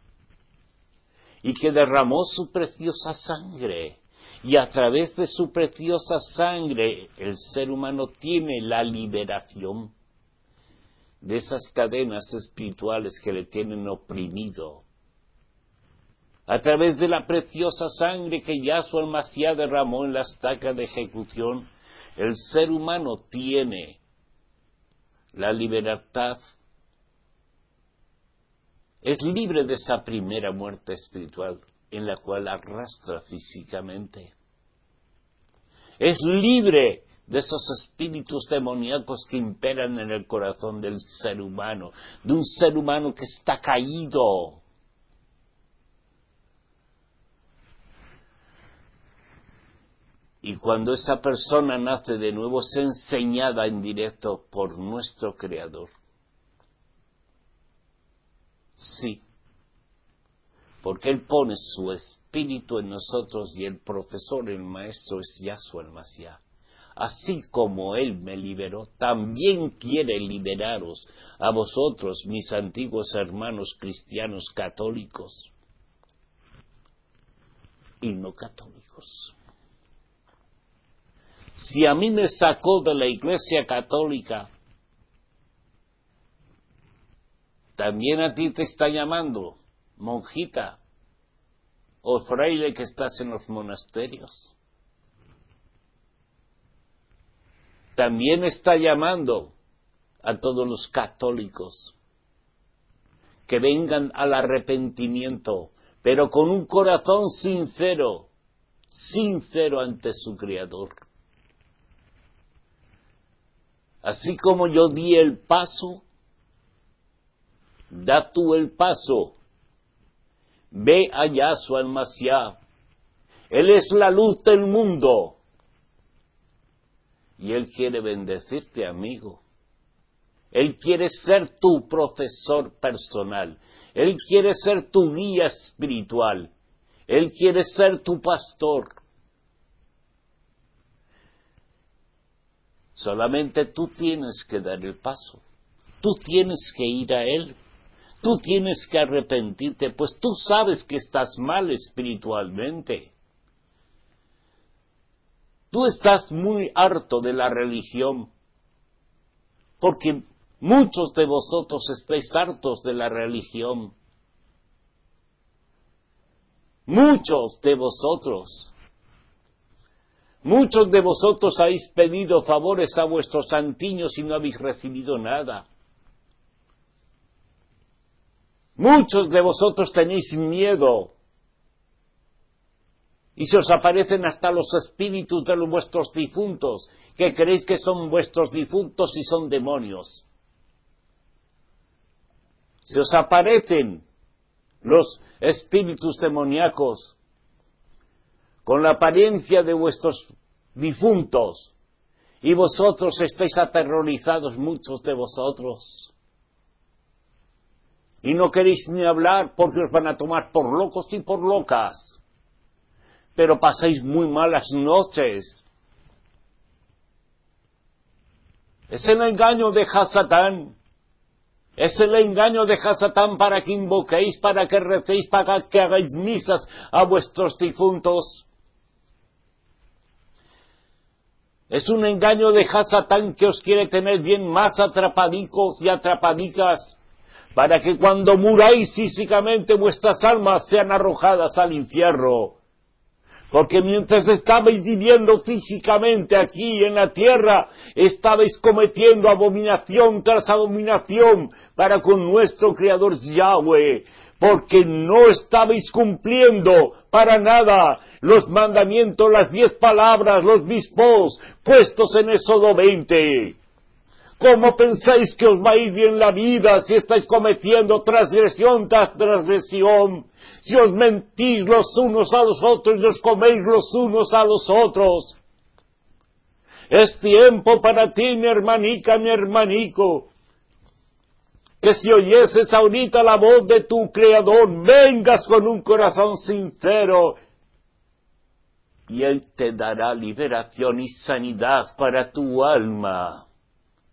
y que derramó su preciosa sangre, y a través de su preciosa sangre el ser humano tiene la liberación, de esas cadenas espirituales que le tienen oprimido. A través de la preciosa sangre que Yahshua el Mashiach derramó en la estaca de ejecución, el ser humano tiene la libertad. Es libre de esa primera muerte espiritual en la cual arrastra físicamente. Es libre de esos espíritus demoníacos que imperan en el corazón del ser humano, de un ser humano que está caído. Y cuando esa persona nace de nuevo, es enseñada en directo por nuestro Creador. Sí, porque Él pone su espíritu en nosotros y el profesor, el maestro es Yahshua el Mashiach. Así como Él me liberó, también quiere liberaros a vosotros, mis antiguos hermanos cristianos católicos y no católicos. Si a mí me sacó de la Iglesia Católica, también a ti te está llamando, monjita o fraile que estás en los monasterios. También está llamando a todos los católicos que vengan al arrepentimiento, pero con un corazón sincero, sincero ante su Creador. Así como yo di el paso, da tú el paso. Ve a Yahshua el Mashiach. Él es la luz del mundo. Y Él quiere bendecirte, amigo. Él quiere ser tu profesor personal. Él quiere ser tu guía espiritual. Él quiere ser tu pastor. Solamente tú tienes que dar el paso. Tú tienes que ir a Él. Tú tienes que arrepentirte, pues tú sabes que estás mal espiritualmente. Tú estás muy harto de la religión, porque muchos de vosotros estáis hartos de la religión. Muchos de vosotros. Muchos de vosotros habéis pedido favores a vuestros santiños y no habéis recibido nada. Muchos de vosotros tenéis miedo y se os aparecen hasta los espíritus de los vuestros difuntos, que creéis que son vuestros difuntos y son demonios. Se os aparecen los espíritus demoníacos con la apariencia de vuestros difuntos y vosotros estáis aterrorizados, muchos de vosotros. Y no queréis ni hablar porque os van a tomar por locos y por locas. Pero pasáis muy malas noches. Es el engaño de Hasatán. Es el engaño de Hasatán para que invoquéis, para que recéis, para que hagáis misas a vuestros difuntos. Es un engaño de Hasatán que os quiere tener bien más atrapadicos y atrapadicas, para que cuando muráis físicamente vuestras almas sean arrojadas al infierno. Porque mientras estabais viviendo físicamente aquí en la tierra, estabais cometiendo abominación tras abominación para con nuestro Creador Yahweh, porque no estabais cumpliendo para nada los mandamientos, las diez palabras, los mispos puestos en Éxodo veinte. ¿Cómo pensáis que os va a ir bien la vida si estáis cometiendo transgresión tras transgresión? Si os mentís los unos a los otros y os coméis los unos a los otros. Es tiempo para ti, mi hermanica, mi hermanico, que si oyeses ahorita la voz de tu Creador, vengas con un corazón sincero y Él te dará liberación y sanidad para tu alma.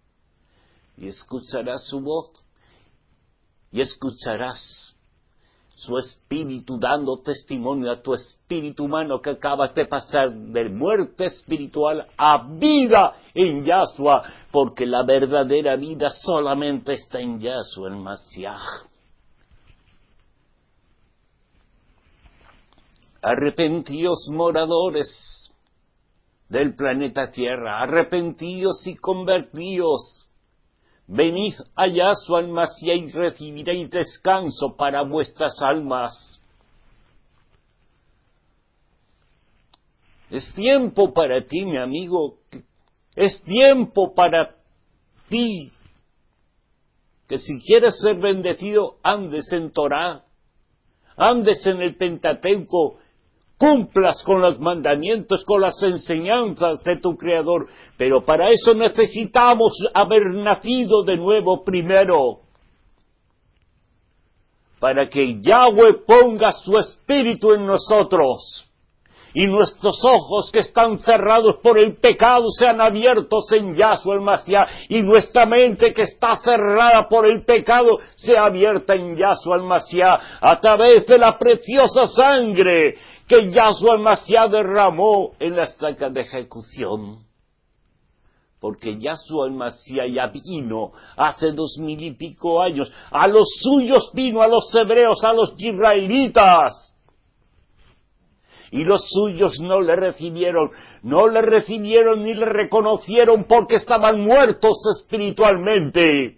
Y escucharás su voz y escucharás su espíritu, dando testimonio a tu espíritu humano que acabas de pasar de muerte espiritual a vida en Yahshua, porque la verdadera vida solamente está en Yahshua el Mashiach. Arrepentíos, moradores del planeta Tierra, arrepentíos y convertíos. Venid a Yahshua el Mashiach y recibiréis descanso para vuestras almas. Es tiempo para ti, mi amigo, es tiempo para ti, que si quieres ser bendecido, andes en Torah, andes en el Pentateuco, cumplas con los mandamientos, con las enseñanzas de tu Creador. Pero para eso necesitamos haber nacido de nuevo primero, para que Yahweh ponga su espíritu en nosotros y nuestros ojos que están cerrados por el pecado sean abiertos en Yahshua el Mashiach, y nuestra mente que está cerrada por el pecado sea abierta en Yahshua el Mashiach a través de la preciosa sangre que Yahshua el Mashiach derramó en la estaca de ejecución. Porque Yahshua el Mashiach ya vino hace dos mil y pico años. A los suyos vino, a los hebreos, a los israelitas. Y los suyos no le recibieron, no le recibieron ni le reconocieron porque estaban muertos espiritualmente.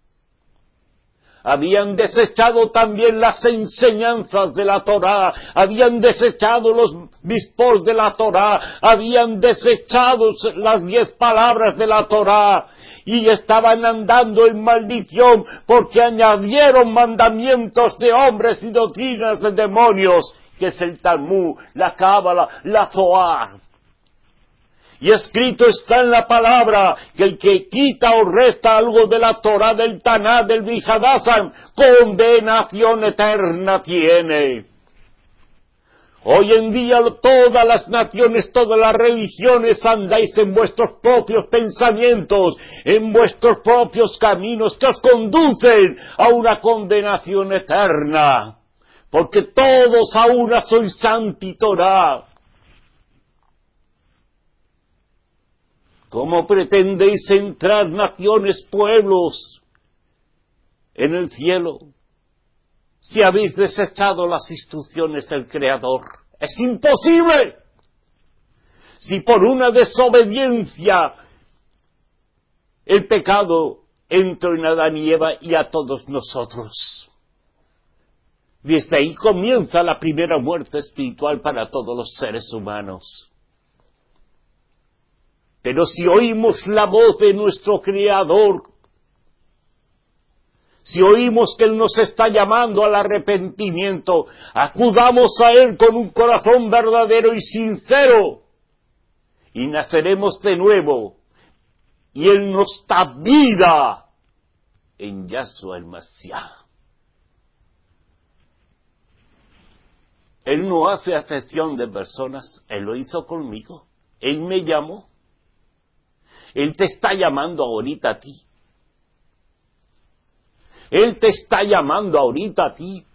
Habían desechado también las enseñanzas de la Torá, habían desechado los mispos de la Torá, habían desechado las diez palabras de la Torá, y estaban andando en maldición porque añadieron mandamientos de hombres y doctrinas de demonios, que es el Talmud, la Cábala, la Zohar. Y escrito está en la palabra que el que quita o resta algo de la Torah, del Taná, del Vihadasan, condenación eterna tiene. Hoy en día todas las naciones, todas las religiones andáis en vuestros propios pensamientos, en vuestros propios caminos que os conducen a una condenación eterna. Porque todos a una sois Santi Torah. ¿Cómo pretendéis entrar naciones, pueblos, en el cielo, si habéis desechado las instrucciones del Creador? ¡Es imposible! Si por una desobediencia el pecado entró en Adán y Eva y a todos nosotros. Desde ahí comienza la primera muerte espiritual para todos los seres humanos. Pero si oímos la voz de nuestro Creador, si oímos que Él nos está llamando al arrepentimiento, acudamos a Él con un corazón verdadero y sincero, y naceremos de nuevo, y Él nos da vida en Yahshua el Mashiach. Él no hace acepción de personas, Él lo hizo conmigo, Él me llamó. Él te está llamando ahorita a ti. Él te está llamando ahorita a ti.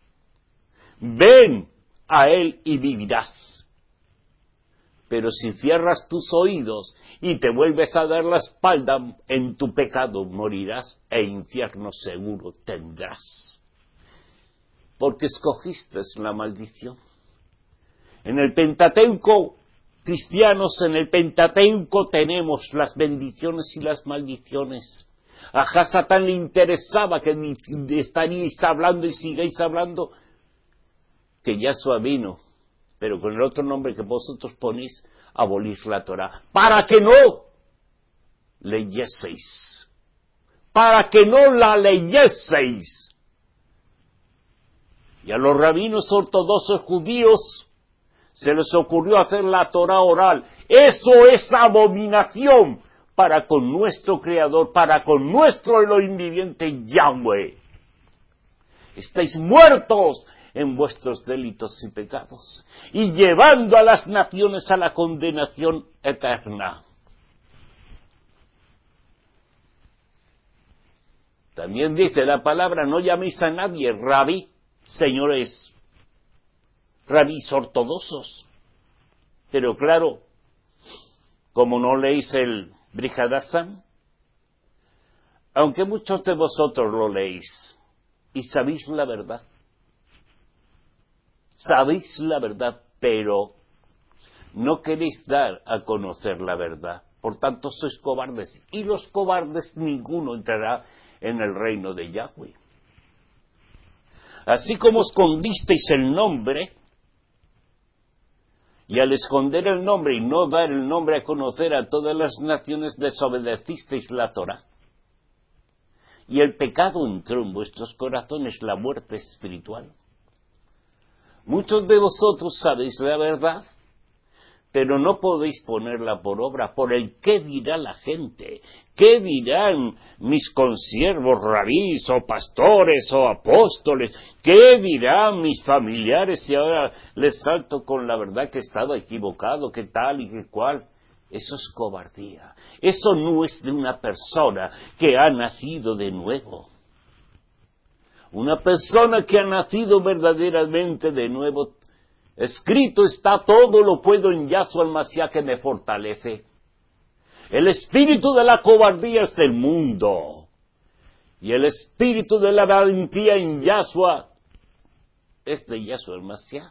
Ven a Él y vivirás. Pero si cierras tus oídos y te vuelves a dar la espalda, en tu pecado morirás e infierno seguro tendrás. Porque escogiste la maldición. En el Pentateuco, cristianos, en el Pentateuco tenemos las bendiciones y las maldiciones. A Hasatán le interesaba que estaríais hablando y sigáis hablando que Yahshua vino, pero con el otro nombre que vosotros ponéis, abolir la Torah, para que no leyeseis, para que no la leyeseis. Y a los rabinos ortodoxos judíos se les ocurrió hacer la Torah oral. Eso es abominación para con nuestro Creador, para con nuestro Elohim viviente Yahweh. Estáis muertos en vuestros delitos y pecados, y llevando a las naciones a la condenación eterna. También dice la palabra, no llaméis a nadie rabí, señores rabís ortodoxos. Pero claro, como no leéis el Brihadasan, aunque muchos de vosotros lo leéis y sabéis la verdad, sabéis la verdad, pero no queréis dar a conocer la verdad. Por tanto, sois cobardes. Y los cobardes ninguno entrará en el reino de Yahweh. Así como escondisteis el nombre, y al esconder el nombre y no dar el nombre a conocer a todas las naciones, desobedecisteis la Torá. Y el pecado entró en vuestros corazones, la muerte espiritual. Muchos de vosotros sabéis la verdad, pero no podéis ponerla por obra por el qué dirá la gente, qué dirán mis consiervos rabís o pastores o apóstoles, qué dirán mis familiares si ahora les salto con la verdad que estaba equivocado, que tal y que cual. Eso es cobardía. Eso no es de una persona que ha nacido de nuevo. Una persona que ha nacido verdaderamente de nuevo, escrito está: todo lo puedo en Yahshua el Mashiach que me fortalece. El espíritu de la cobardía es del mundo, y el espíritu de la valentía en Yahshua es de Yahshua el Mashiach.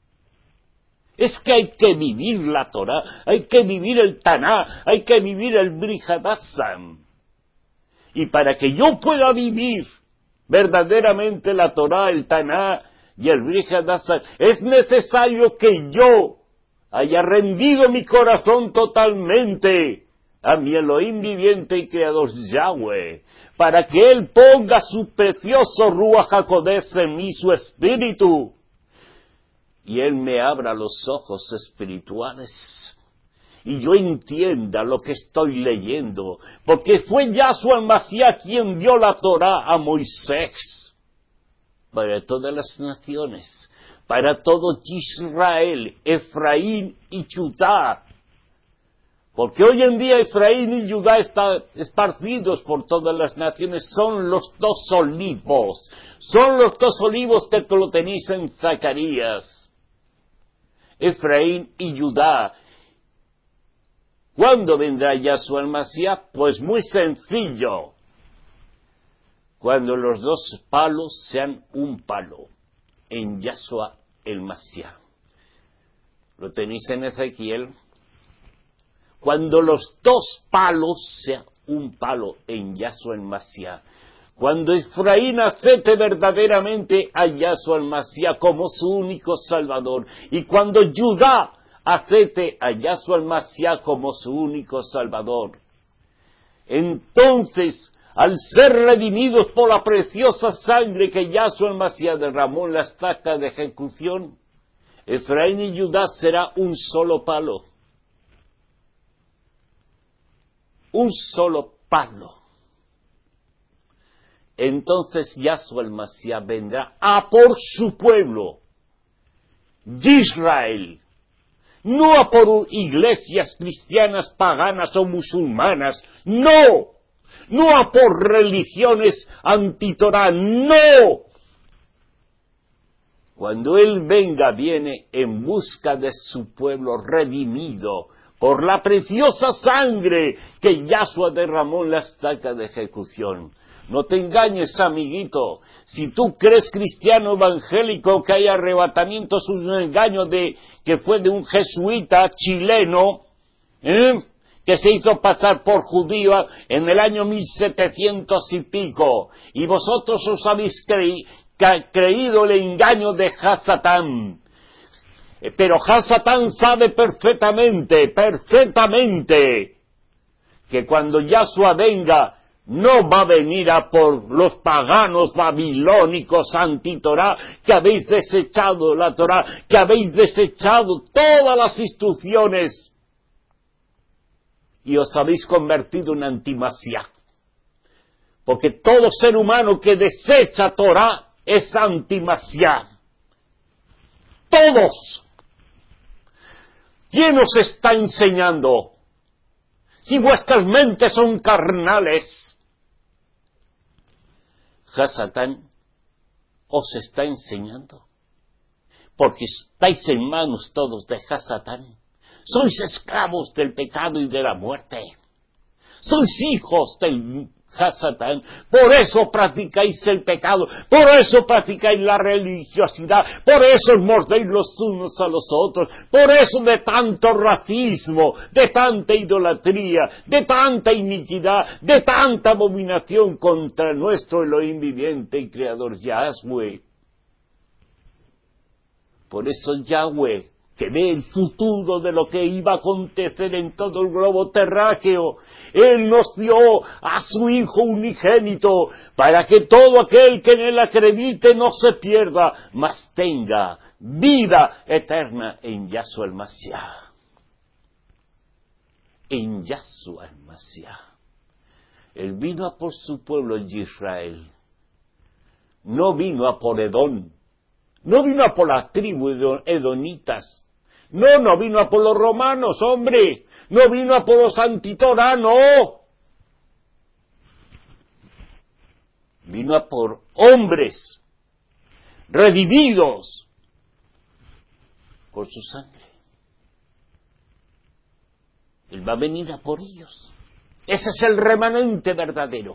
Es que hay que vivir la Torah, hay que vivir el Taná, hay que vivir el Brihadasan. Y para que yo pueda vivir verdaderamente la Torah, el Taná y el Brihadasan, es necesario que yo haya rendido mi corazón totalmente a mi Elohim viviente y creador Yahweh, para que Él ponga su precioso Ruach HaKodesh en mí, su espíritu, y Él me abra los ojos espirituales y yo entienda lo que estoy leyendo, porque fue Yahshua el Mashiach quien dio la Torah a Moisés para todas las naciones, para todo Israel, Efraín y Judá, porque hoy en día Efraín y Judá están esparcidos por todas las naciones. Son los dos olivos, son los dos olivos que lo tenéis en Zacarías. Efraín y Judá. ¿Cuándo vendrá Yahshua el Mashiach? Pues muy sencillo. Cuando los dos palos sean un palo, en Yahshua el Mashiach. Lo tenéis en Ezequiel. Cuando los dos palos sean un palo, en Yahshua el Mashiach. Cuando Efraín acepte verdaderamente a Yahshua el Mashiach como su único Salvador, y cuando Judá acepte a Yahshua el Mashiach como su único Salvador, entonces, al ser redimidos por la preciosa sangre que Yahshua el Mashiach derramó en la estaca de ejecución, Efraín y Judá será un solo palo. Un solo palo. Entonces Yahshua el Mashiach vendrá a por su pueblo, Israel, no a por iglesias cristianas, paganas o musulmanas, no, no a por religiones antitorá, no. Cuando Él venga, viene en busca de su pueblo redimido por la preciosa sangre que Yahshua derramó en la estaca de ejecución. No te engañes, amiguito. Si tú crees cristiano evangélico que hay arrebatamiento, es un engaño de que fue de un jesuita chileno, ¿eh? que se hizo pasar por judío en el año mil setecientos y pico. Y vosotros os habéis cre creído el engaño de Hasatán. Pero Hasatán sabe perfectamente, perfectamente, que cuando Yahshua venga, no va a venir a por los paganos babilónicos anti-Torá, que habéis desechado la Torá, que habéis desechado todas las instrucciones y os habéis convertido en anti-Mashiach. Porque todo ser humano que desecha Torá es anti-Mashiach. Todos. ¿Quién os está enseñando? Si vuestras mentes son carnales. Hasatán os está enseñando? Porque estáis en manos todos de Hasatán. Sois esclavos del pecado y de la muerte. Sois hijos del Hasatán. Por eso practicáis el pecado. Por eso practicáis la religiosidad. Por eso os mordéis los unos a los otros. Por eso de tanto racismo, de tanta idolatría, de tanta iniquidad, de tanta abominación contra nuestro Elohim viviente y creador Yahweh. Por eso Yahweh, que ve el futuro de lo que iba a acontecer en todo el globo terráqueo, Él nos dio a su Hijo unigénito, para que todo aquel que en Él acredite no se pierda, mas tenga vida eterna en Yahshua el Mashiach. En Yahshua el Mashiach. Él vino a por su pueblo en Israel. No vino a por Edom. No vino a por las tribus edonitas. No, no vino a por los romanos, hombre. No vino a por los antitorá, no. Vino a por hombres redimidos por su sangre. Él va a venir a por ellos. Ese es el remanente verdadero.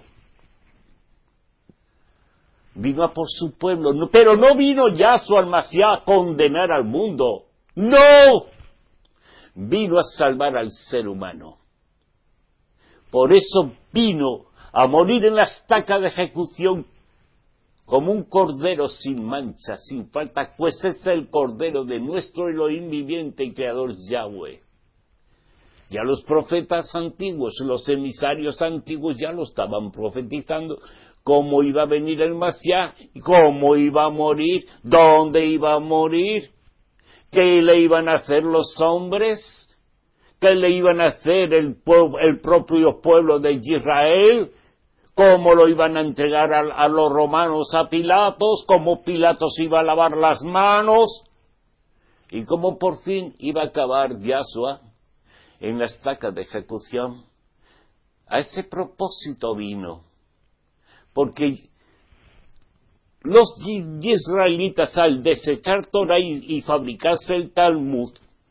Vino a por su pueblo, no, pero no vino Yahshua el Mashiach a condenar al mundo. ¡No! Vino a salvar al ser humano. Por eso vino a morir en la estaca de ejecución como un cordero sin mancha, sin falta, pues es el cordero de nuestro Elohim viviente y creador Yahweh. Ya los profetas antiguos, los emisarios antiguos ya lo estaban profetizando. Cómo iba a venir el Mashiach, cómo iba a morir, dónde iba a morir, qué le iban a hacer los hombres, qué le iban a hacer el, pueblo, el propio pueblo de Israel, cómo lo iban a entregar a, a los romanos a Pilatos, cómo Pilatos iba a lavar las manos, y cómo por fin iba a acabar Yahshua en la estaca de ejecución. A ese propósito vino. Porque los israelitas al desechar Torah y, y fabricarse el Talmud,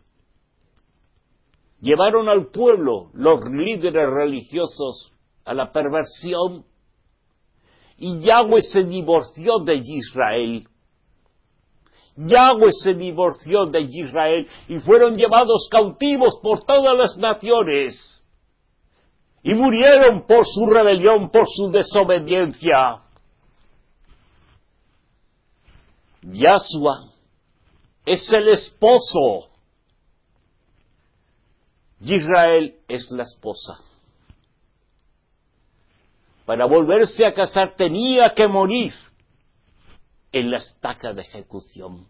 llevaron al pueblo, los líderes religiosos, a la perversión, y Yahweh se divorció de Israel. Yahweh se divorció de Israel y fueron llevados cautivos por todas las naciones. Y murieron por su rebelión, por su desobediencia. Yahshua es el esposo. Israel es la esposa. Para volverse a casar tenía que morir en la estaca de ejecución.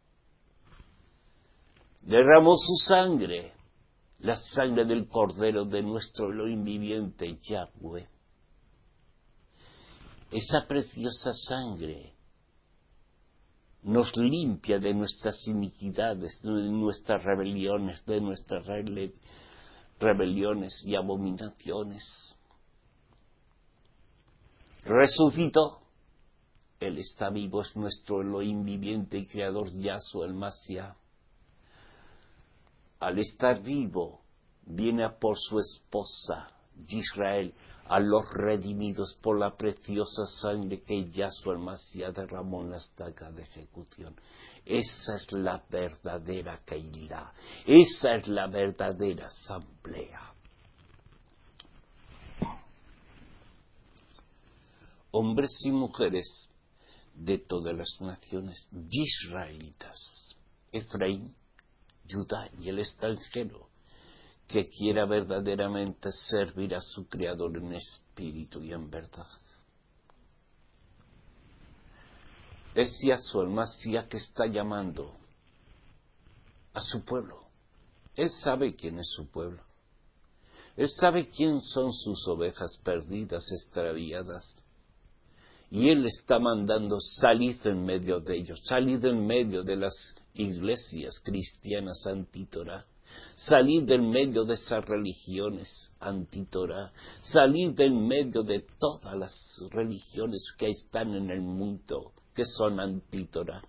Derramó su sangre. La sangre del Cordero de nuestro Elohim viviente, Yahweh. Esa preciosa sangre nos limpia de nuestras iniquidades, de nuestras rebeliones, de nuestras rele- rebeliones y abominaciones. Resucitó. Él está vivo, es nuestro Elohim viviente y creador, Yahshua el Mashiach. Al estar vivo, viene a por su esposa, Israel, a los redimidos por la preciosa sangre que Yahshua el Mashiach derramó en la estaca de ejecución. Esa es la verdadera Keilah, esa es la verdadera asamblea. Hombres y mujeres de todas las naciones, israelitas, Efraín, Judá y el extranjero que quiera verdaderamente servir a su Creador en espíritu y en verdad. Es Yahshua el Mashiach que está llamando a su pueblo. Él sabe quién es su pueblo. Él sabe quién son sus ovejas perdidas, extraviadas. Y Él está mandando, salid en medio de ellos, salid en medio de las iglesias cristianas anti-Torah, salid en medio de esas religiones anti-Torah, salid en medio de todas las religiones que están en el mundo que son antítonas.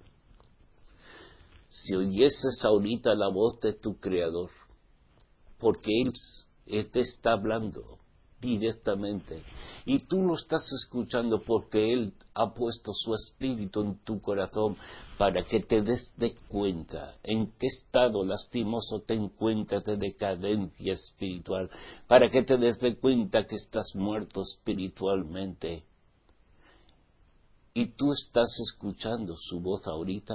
Si oyeses ahorita la voz de tu Creador, porque Él, Él te está hablando directamente, y tú lo estás escuchando porque Él ha puesto su espíritu en tu corazón para que te des de cuenta en qué estado lastimoso te encuentras de decadencia espiritual, para que te des de cuenta que estás muerto espiritualmente. Y tú estás escuchando su voz ahorita.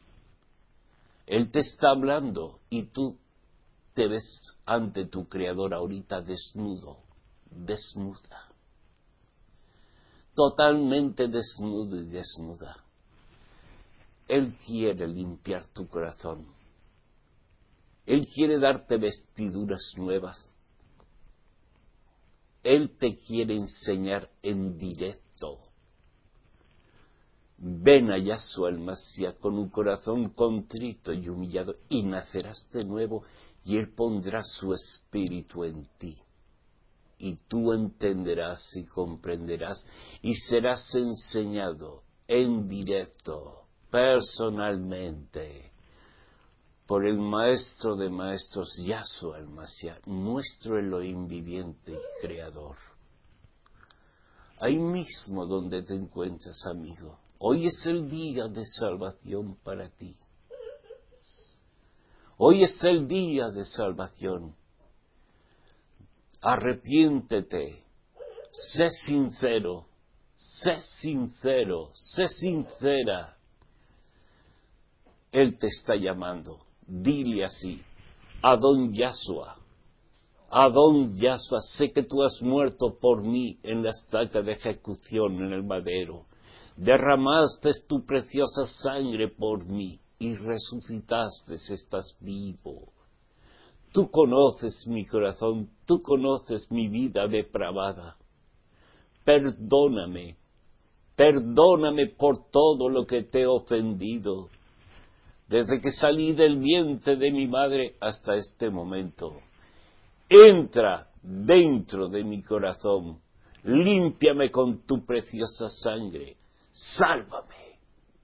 Él te está hablando y tú te ves ante tu Creador ahorita desnudo, desnuda, totalmente desnudo y desnuda. Él quiere limpiar tu corazón. Él quiere darte vestiduras nuevas. Él te quiere enseñar en directo. Ven a Yahshua el Mashiach con un corazón contrito y humillado, y nacerás de nuevo, y Él pondrá su espíritu en ti. Y tú entenderás y comprenderás, y serás enseñado en directo, personalmente, por el Maestro de Maestros, Yahshua el Mashiach, nuestro Elohim viviente y Creador. Ahí mismo donde te encuentras, amigo. Hoy es el día de salvación para ti. Hoy es el día de salvación. Arrepiéntete. Sé sincero. Sé sincero. Sé sincera. Él te está llamando. Dile así. Adón Yahshua. Adón Yahshua, sé que tú has muerto por mí en la estaca de ejecución en el madero. Derramaste tu preciosa sangre por mí y resucitaste, estás vivo. Tú conoces mi corazón, tú conoces mi vida depravada. Perdóname, perdóname por todo lo que te he ofendido, desde que salí del vientre de mi madre hasta este momento. Entra dentro de mi corazón, límpiame con tu preciosa sangre, sálvame.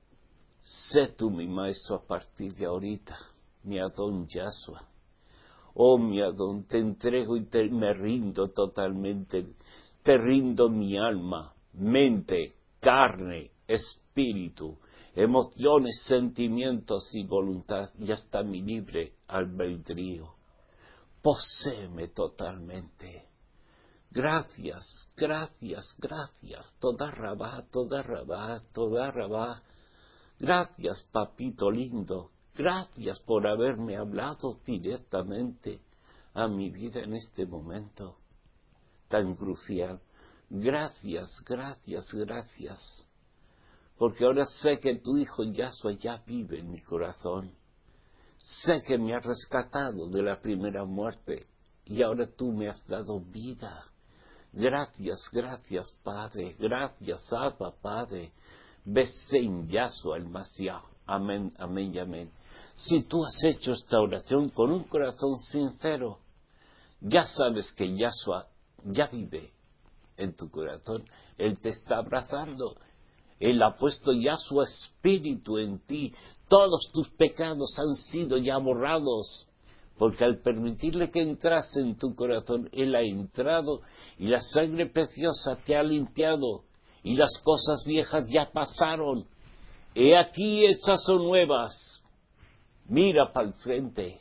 Sé tú mi maestro a partir de ahorita, mi Adón Yahshua. Oh, mi Adón, te entrego y te, me rindo totalmente, te rindo mi alma, mente, carne, espíritu, emociones, sentimientos y voluntad, y hasta mi libre albedrío. Poséeme totalmente. Gracias, gracias, gracias. Toda rabá, toda rabá, toda rabá. Gracias, papito lindo. Gracias por haberme hablado directamente a mi vida en este momento tan crucial. Gracias, gracias, gracias. Porque ahora sé que tu Hijo Yahshua ya vive en mi corazón. Sé que me has rescatado de la primera muerte y ahora tú me has dado vida. Gracias, gracias, Padre. Gracias, Abba, Padre. Besén Yahshua el Mashiach. Amén, amén y amén. Si tú has hecho esta oración con un corazón sincero, ya sabes que Yahshua ya vive en tu corazón. Él te está abrazando. Él ha puesto ya su espíritu en ti. Todos tus pecados han sido ya borrados, porque al permitirle que entrase en tu corazón, Él ha entrado y la sangre preciosa te ha limpiado y las cosas viejas ya pasaron. He aquí, estas son nuevas. Mira para el frente.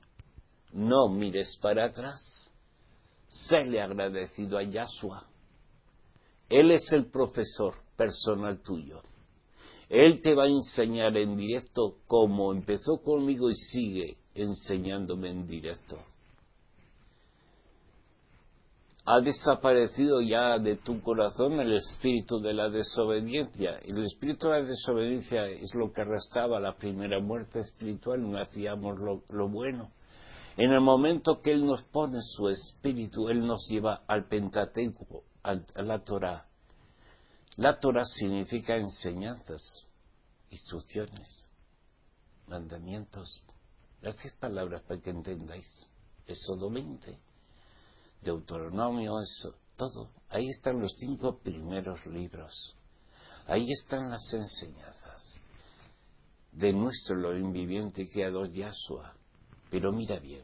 No mires para atrás. Séle agradecido a Yahshua. Él es el profesor personal tuyo. Él te va a enseñar en directo como empezó conmigo y sigue enseñándome en directo. Ha desaparecido ya de tu corazón el espíritu de la desobediencia. El espíritu de la desobediencia es lo que arrastraba la primera muerte espiritual, no hacíamos lo, lo bueno. En el momento que Él nos pone su espíritu, Él nos lleva al Pentateuco, a, a la Torá. La Torah significa enseñanzas, instrucciones, mandamientos. Las diez palabras para que entendáis. Éxodo veinte, Deuteronomio, eso, todo. Ahí están los cinco primeros libros. Ahí están las enseñanzas de nuestro Elohim viviente creador Yahshua. Pero mira bien,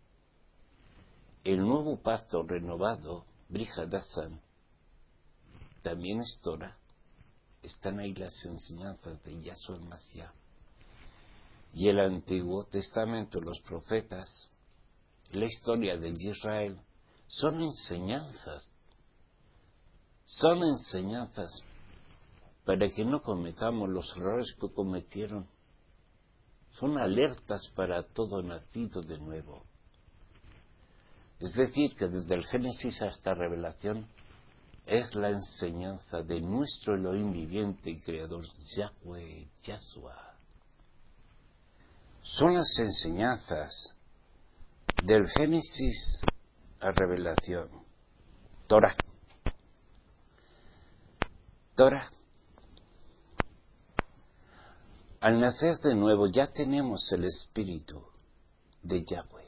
el nuevo pacto renovado, Brit Hadashah, también es Torah. Están ahí las enseñanzas de Yahshua el Mashiach. Y el Antiguo Testamento, los profetas, la historia de Israel, son enseñanzas. Son enseñanzas para que no cometamos los errores que cometieron. Son alertas para todo nacido de nuevo. Es decir, que desde el Génesis hasta Revelación es la enseñanza de nuestro Elohim viviente y creador Yahweh, Yahshua. Son las enseñanzas del Génesis a Revelación. Torah. Torah. Al nacer de nuevo ya tenemos el espíritu de Yahweh.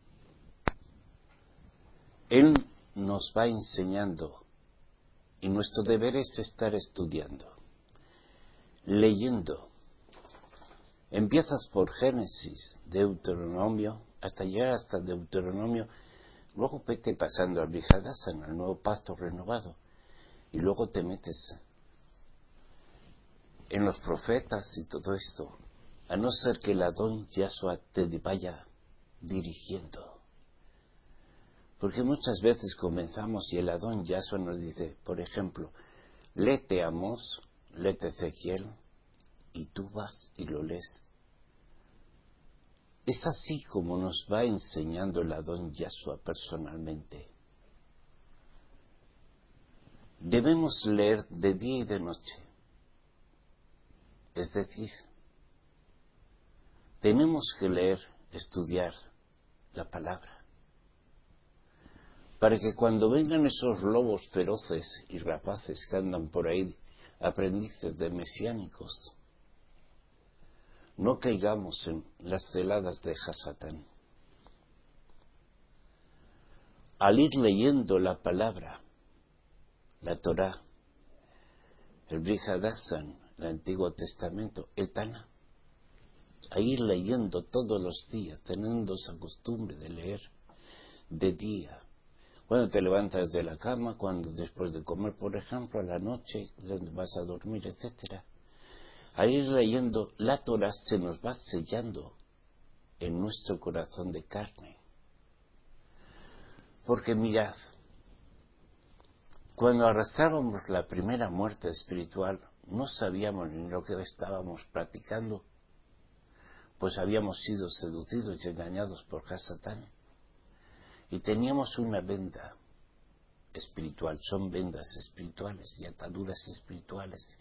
Él nos va enseñando y nuestro deber es estar estudiando, leyendo. Empiezas por Génesis, Deuteronomio, hasta llegar hasta Deuteronomio, luego vete pasando al Brit Hadashah, al nuevo pacto renovado, y luego te metes en los profetas y todo esto, a no ser que el Adón Yahshua te vaya dirigiendo. Porque muchas veces comenzamos y el Adón Yahshua nos dice, por ejemplo, léete Amós, léete Ezequiel, y tú vas y lo lees. Es así como nos va enseñando el Adón Yahshua personalmente. Debemos leer de día y de noche. Es decir, tenemos que leer, estudiar la palabra, para que cuando vengan esos lobos feroces y rapaces que andan por ahí, aprendices de mesiánicos, no caigamos en las celadas de Hasatán. Al ir leyendo la palabra, la Torah, el Brit Hadashah, el Antiguo Testamento, el Tanaj, a ir leyendo todos los días, teniendo esa costumbre de leer de día, cuando te levantas de la cama, cuando después de comer, por ejemplo, a la noche, cuando vas a dormir, etcétera. Al ir leyendo, la Torah se nos va sellando en nuestro corazón de carne. Porque mirad, cuando arrastrábamos la primera muerte espiritual, no sabíamos ni lo que estábamos practicando, pues habíamos sido seducidos y engañados por Hasatán. Y teníamos una venda espiritual, son vendas espirituales y ataduras espirituales.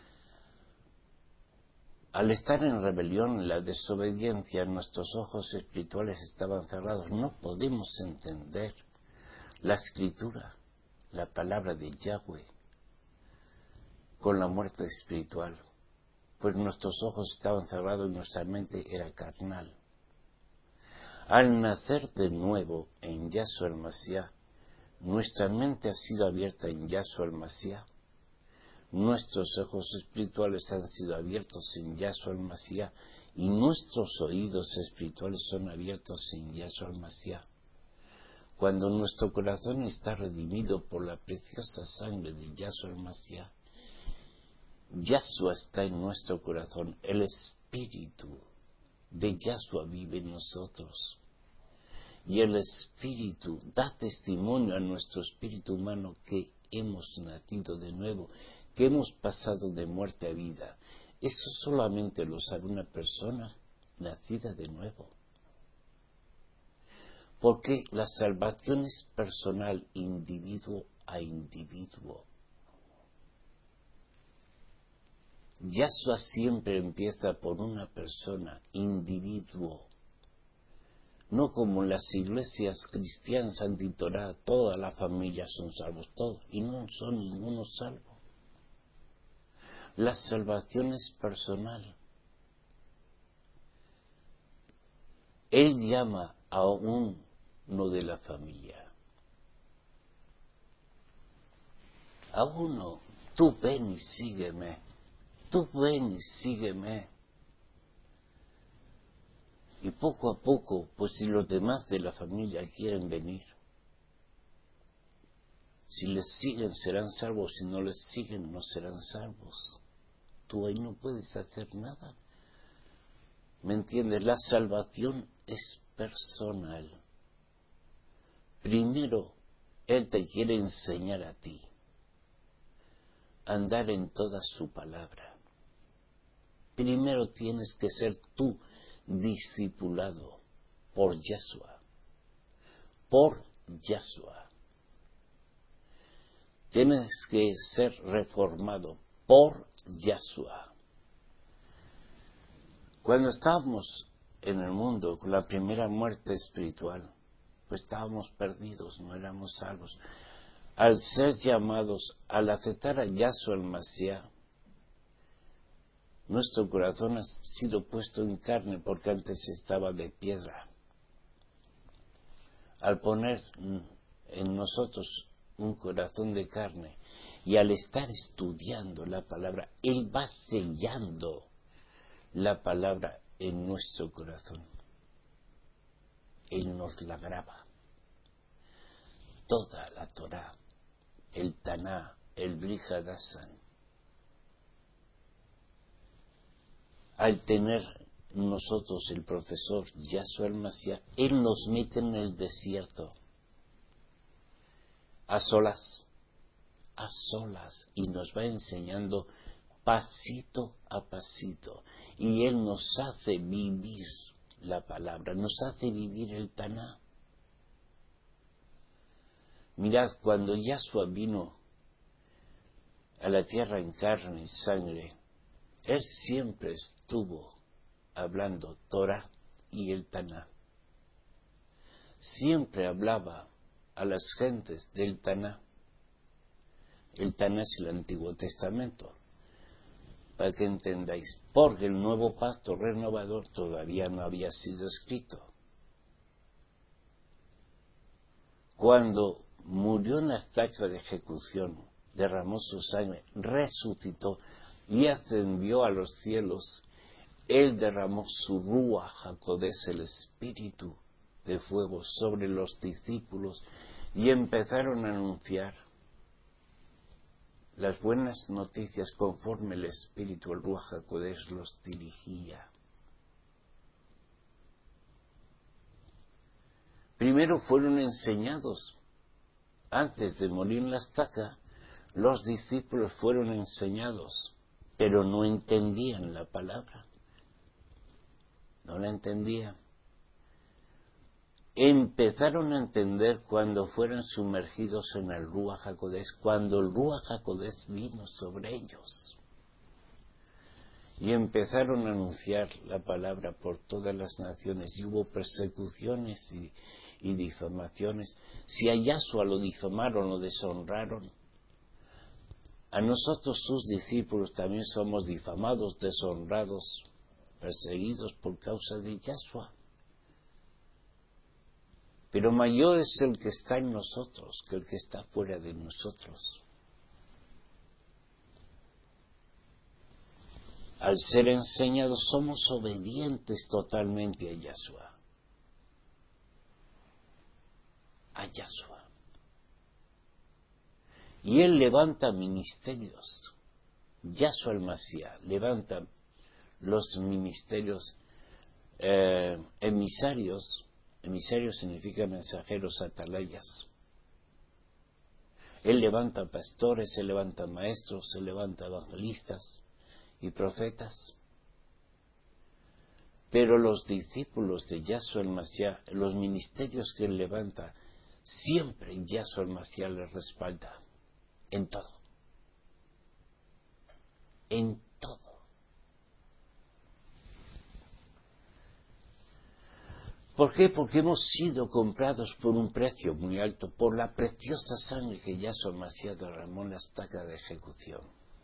Al estar en rebelión, en la desobediencia, nuestros ojos espirituales estaban cerrados. No podemos entender la escritura, la palabra de Yahweh, con la muerte espiritual, pues nuestros ojos estaban cerrados y nuestra mente era carnal. Al nacer de nuevo en Yahshua el Mashiach, nuestra mente ha sido abierta en Yahshua el Mashiach, nuestros ojos espirituales han sido abiertos en Yahshua el Mashiach y nuestros oídos espirituales son abiertos en Yahshua el Mashiach. Cuando nuestro corazón está redimido por la preciosa sangre de Yahshua el Mashiach, Yahshua está en nuestro corazón, el Espíritu de Yahshua vive en nosotros. Y el Espíritu da testimonio a nuestro espíritu humano que hemos nacido de nuevo, que hemos pasado de muerte a vida. Eso solamente lo sabe una persona nacida de nuevo. Porque la salvación es personal, individuo a individuo. Yahshua siempre empieza por una persona, individuo. No como las iglesias cristianas antitorá, toda la familia son salvos, todos, y no son ninguno salvo. La salvación es personal. Él llama a uno de la familia, a uno tú ven y sígueme, tú ven y sígueme. Y poco a poco, pues si los demás de la familia quieren venir, si les siguen serán salvos, si no les siguen no serán salvos. Tú ahí no puedes hacer nada. ¿Me entiendes? La salvación es personal. Primero, Él te quiere enseñar a ti a andar en toda su palabra. Primero tienes que ser tú discipulado por Yeshua. Por Yeshua. Tienes que ser reformado por Yeshua. Cuando estábamos en el mundo con la primera muerte espiritual, pues estábamos perdidos, no éramos salvos. Al ser llamados, al aceptar a Yahshua el Mashiach, nuestro corazón ha sido puesto en carne porque antes estaba de piedra. Al poner en nosotros un corazón de carne y al estar estudiando la palabra, Él va sellando la palabra en nuestro corazón. Él nos la graba. Toda la Torá, el Taná, el Brit Hadashah. Al tener nosotros el profesor Yahshua el Mashiach, Él nos mete en el desierto, a solas, a solas, y nos va enseñando pasito a pasito. Y Él nos hace vivir la palabra, nos hace vivir el Taná. Mirad, cuando Yahshua vino a la tierra en carne y sangre, Él siempre estuvo hablando Torah y el Taná. Siempre hablaba a las gentes del Taná. El Taná es el Antiguo Testamento, para que entendáis, porque el nuevo pacto renovador todavía no había sido escrito. Cuando murió en la estatua de ejecución, derramó su sangre, resucitó y ascendió a los cielos, Él derramó su Ruach HaKodesh, el Espíritu de fuego, sobre los discípulos y empezaron a anunciar las buenas noticias conforme el Espíritu, el Ruach HaKodesh, los dirigía. Primero fueron enseñados. Antes de morir en la estaca, los discípulos fueron enseñados, pero no entendían la palabra. No la entendían. Empezaron a entender cuando fueron sumergidos en el Ruach HaKodesh, cuando el Ruach HaKodesh vino sobre ellos. Y empezaron a anunciar la palabra por todas las naciones, y hubo persecuciones y, y difamaciones. Si a Yahshua lo difamaron, lo deshonraron, a nosotros sus discípulos también somos difamados, deshonrados, perseguidos por causa de Yahshua. Pero mayor es el que está en nosotros que el que está fuera de nosotros. Al ser enseñados somos obedientes totalmente a Yahshua. A Yahshua. Y Él levanta ministerios. Yahshua el Mashiach levanta los ministerios eh, emisarios. Emisarios significa mensajeros, atalayas. Él levanta pastores, Él levanta maestros, Él levanta evangelistas y profetas. Pero los discípulos de Yahshua el Mashiach, los ministerios que Él levanta, siempre Yahshua el Mashiach les respalda. En todo. En todo. ¿Por qué? Porque hemos sido comprados por un precio muy alto, por la preciosa sangre que Yahshua el Mashiach derramó en la estaca de ejecución.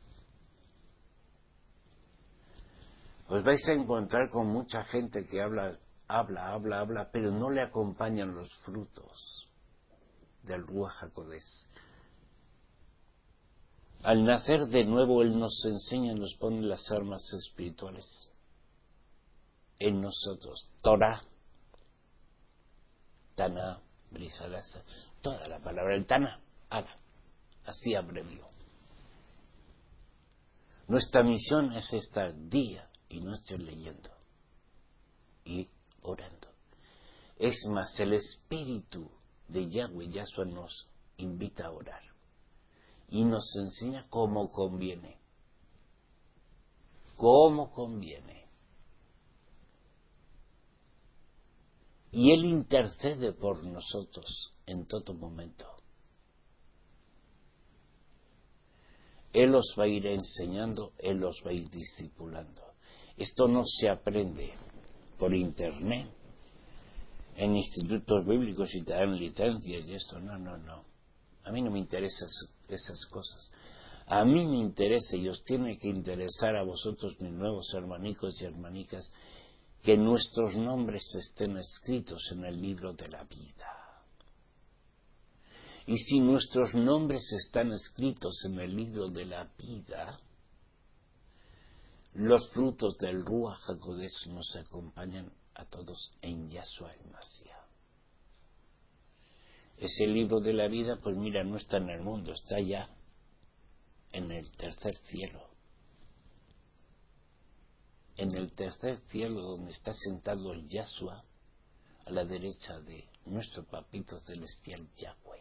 Os vais a encontrar con mucha gente que habla, habla, habla, habla, pero no le acompañan los frutos del Ruach HaKodesh. Al nacer de nuevo, Él nos enseña, nos pone las armas espirituales en nosotros. Torah, Taná, Brihadasa, toda la palabra, el Taná, Ara, así abrevió. Nuestra misión es estar día y noche leyendo y orando. Es más, el Espíritu de Yahweh, Yahshua, nos invita a orar y nos enseña cómo conviene. Cómo conviene. Y Él intercede por nosotros en todo momento. Él os va a ir enseñando, Él os va a ir discipulando. Esto no se aprende por internet, en institutos bíblicos y te dan licencias y esto, no, no, no. A mí no me interesan esas cosas. A mí me interesa y os tiene que interesar a vosotros, mis nuevos hermanicos y hermanicas, que nuestros nombres estén escritos en el libro de la vida. Y si nuestros nombres están escritos en el libro de la vida, los frutos del Ruach HaKodesh nos acompañan a todos en Yahshua el Mashiach. Ese libro de la vida, pues mira, no está en el mundo, está ya en el tercer cielo. En el tercer cielo, donde está sentado el Yahshua, a la derecha de nuestro papito celestial Yahweh.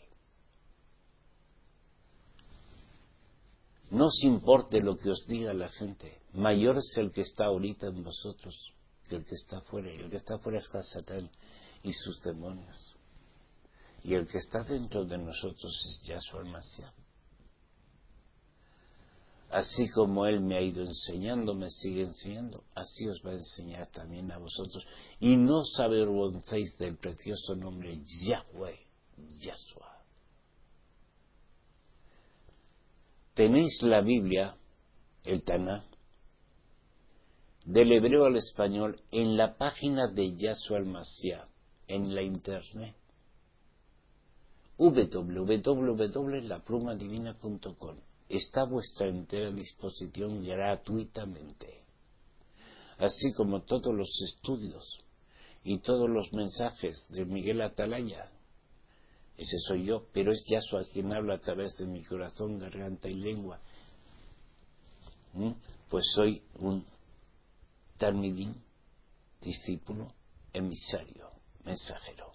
No os importe lo que os diga la gente, mayor es el que está ahorita en vosotros que el que está afuera, y el que está afuera es Satán y sus demonios, y el que está dentro de nosotros es Yahshua el Mashiach. Así como Él me ha ido enseñando, me sigue enseñando, así os va a enseñar también a vosotros, y no os avergoncéis del precioso nombre Yahweh, Yahshua. Tenéis la Biblia, el Taná, del hebreo al español, en la página de Yahshua el Mashiach, en la internet, doble u doble u doble u punto la pluma divina punto com. Está a vuestra entera disposición gratuitamente, así como todos los estudios y todos los mensajes de Miguel Atalaya. Ese soy yo, pero es Yahshua quien habla a través de mi corazón, garganta y lengua. ¿Mm? Pues soy un talmidín, discípulo, emisario, mensajero.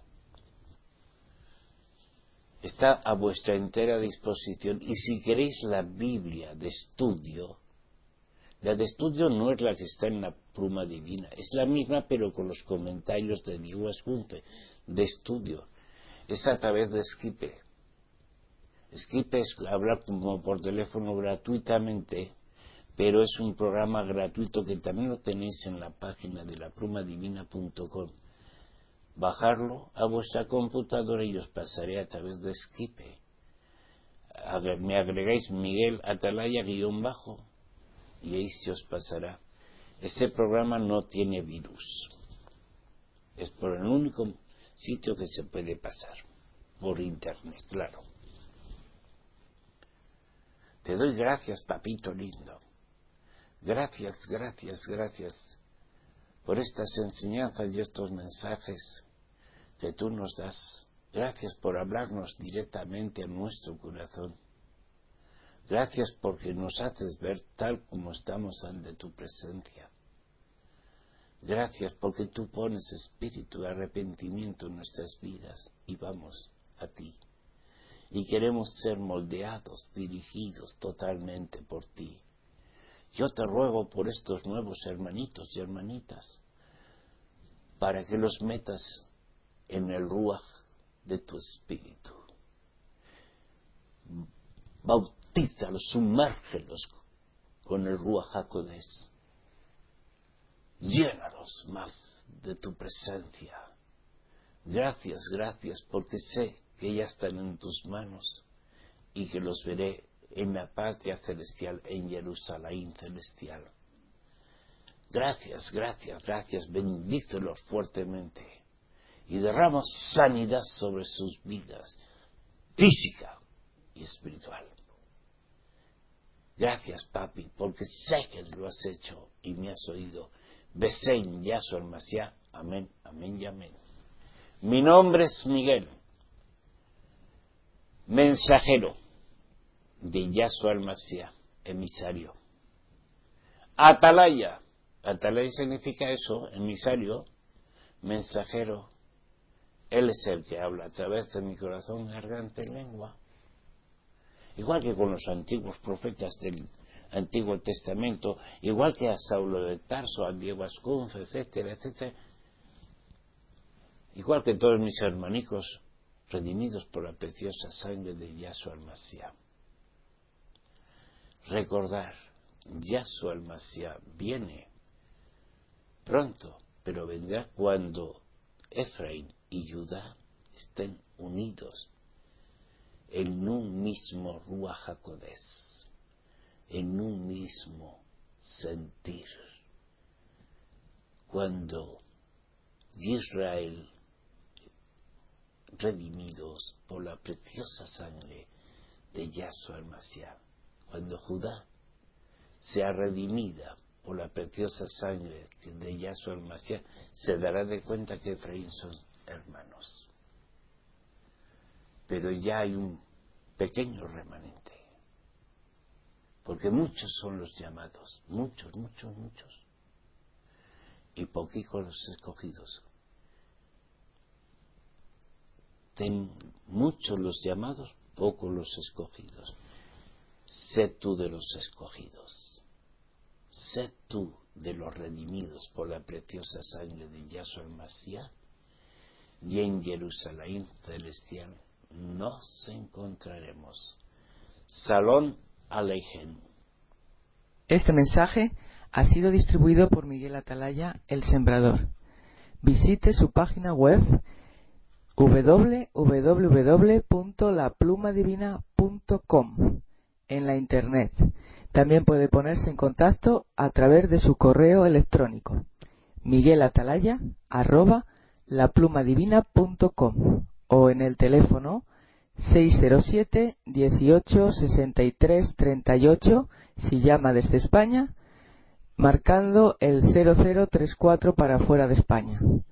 Está a vuestra entera disposición, y si queréis la Biblia de estudio, la de estudio no es la que está en la pluma divina, es la misma pero con los comentarios de Dios Junte, de estudio. Es a través de Skype. Skype es hablar como por teléfono gratuitamente, pero es un programa gratuito que también lo tenéis en la página de la pluma divina punto com. Bajarlo a vuestra computadora y os pasaré a través de Skype. Me agregáis Miguel Atalaya guión bajo y ahí se os pasará. Ese programa no tiene virus. Es por el único sitio que se puede pasar, por internet, claro. Te doy gracias, papito lindo. Gracias, gracias, gracias por estas enseñanzas y estos mensajes que tú nos das. Gracias por hablarnos directamente a nuestro corazón. Gracias porque nos haces ver tal como estamos ante tu presencia. Gracias porque tú pones espíritu de arrepentimiento en nuestras vidas y vamos a ti. Y queremos ser moldeados, dirigidos totalmente por ti. Yo te ruego por estos nuevos hermanitos y hermanitas, para que los metas en el ruaj de tu espíritu. Bautízalos, sumérgelos con el ruaj HaKodesh. Llénalos más de tu presencia. Gracias, gracias, porque sé que ya están en tus manos y que los veré en la patria celestial, en Jerusalén celestial. Gracias, gracias, gracias, bendícelos fuertemente y derrama sanidad sobre sus vidas, física y espiritual. Gracias, papi, porque sé que lo has hecho y me has oído. Besein Yahshua el Mashiach. Amén, amén y amén. Mi nombre es Miguel, mensajero de Yahshua el Mashiach, emisario. Atalaya. Atalaya significa eso, emisario, mensajero. Él es el que habla a través de mi corazón, garganta y lengua. Igual que con los antiguos profetas del Antiguo Testamento, igual que a Saulo de Tarso, a Diego Ascunz, etcétera, etcétera. Igual que todos mis hermanicos redimidos por la preciosa sangre de Yahshua el Mashiach. Recordar, Yahshua el Mashiach viene pronto, pero vendrá cuando Efraín y Judá estén unidos en un mismo Ruach HaKodesh, en un mismo sentir. Cuando Israel, redimidos por la preciosa sangre de Yahshua el Mashiach, cuando Judá sea redimida por la preciosa sangre de Yahshua el Mashiach, se dará de cuenta que Efraín son hermanos. Pero ya hay un pequeño remanente, porque muchos son los llamados, muchos, muchos, muchos, y poquicos los escogidos. Ten muchos los llamados, pocos los escogidos. Sé tú de los escogidos, sé tú de los redimidos por la preciosa sangre de Yahshua el Mashiach, y en Jerusalén celestial nos encontraremos. Salón Aleichem. Este mensaje ha sido distribuido por Miguel Atalaya, el Sembrador. Visite su página web doble u doble u doble u punto la pluma divina punto com en la internet. También puede ponerse en contacto a través de su correo electrónico miguelatalaya arroba la pluma divina punto com o en el teléfono seis cero siete, dieciocho, sesenta y tres, treinta y ocho si llama desde España, marcando el cero cero tres cuatro para fuera de España.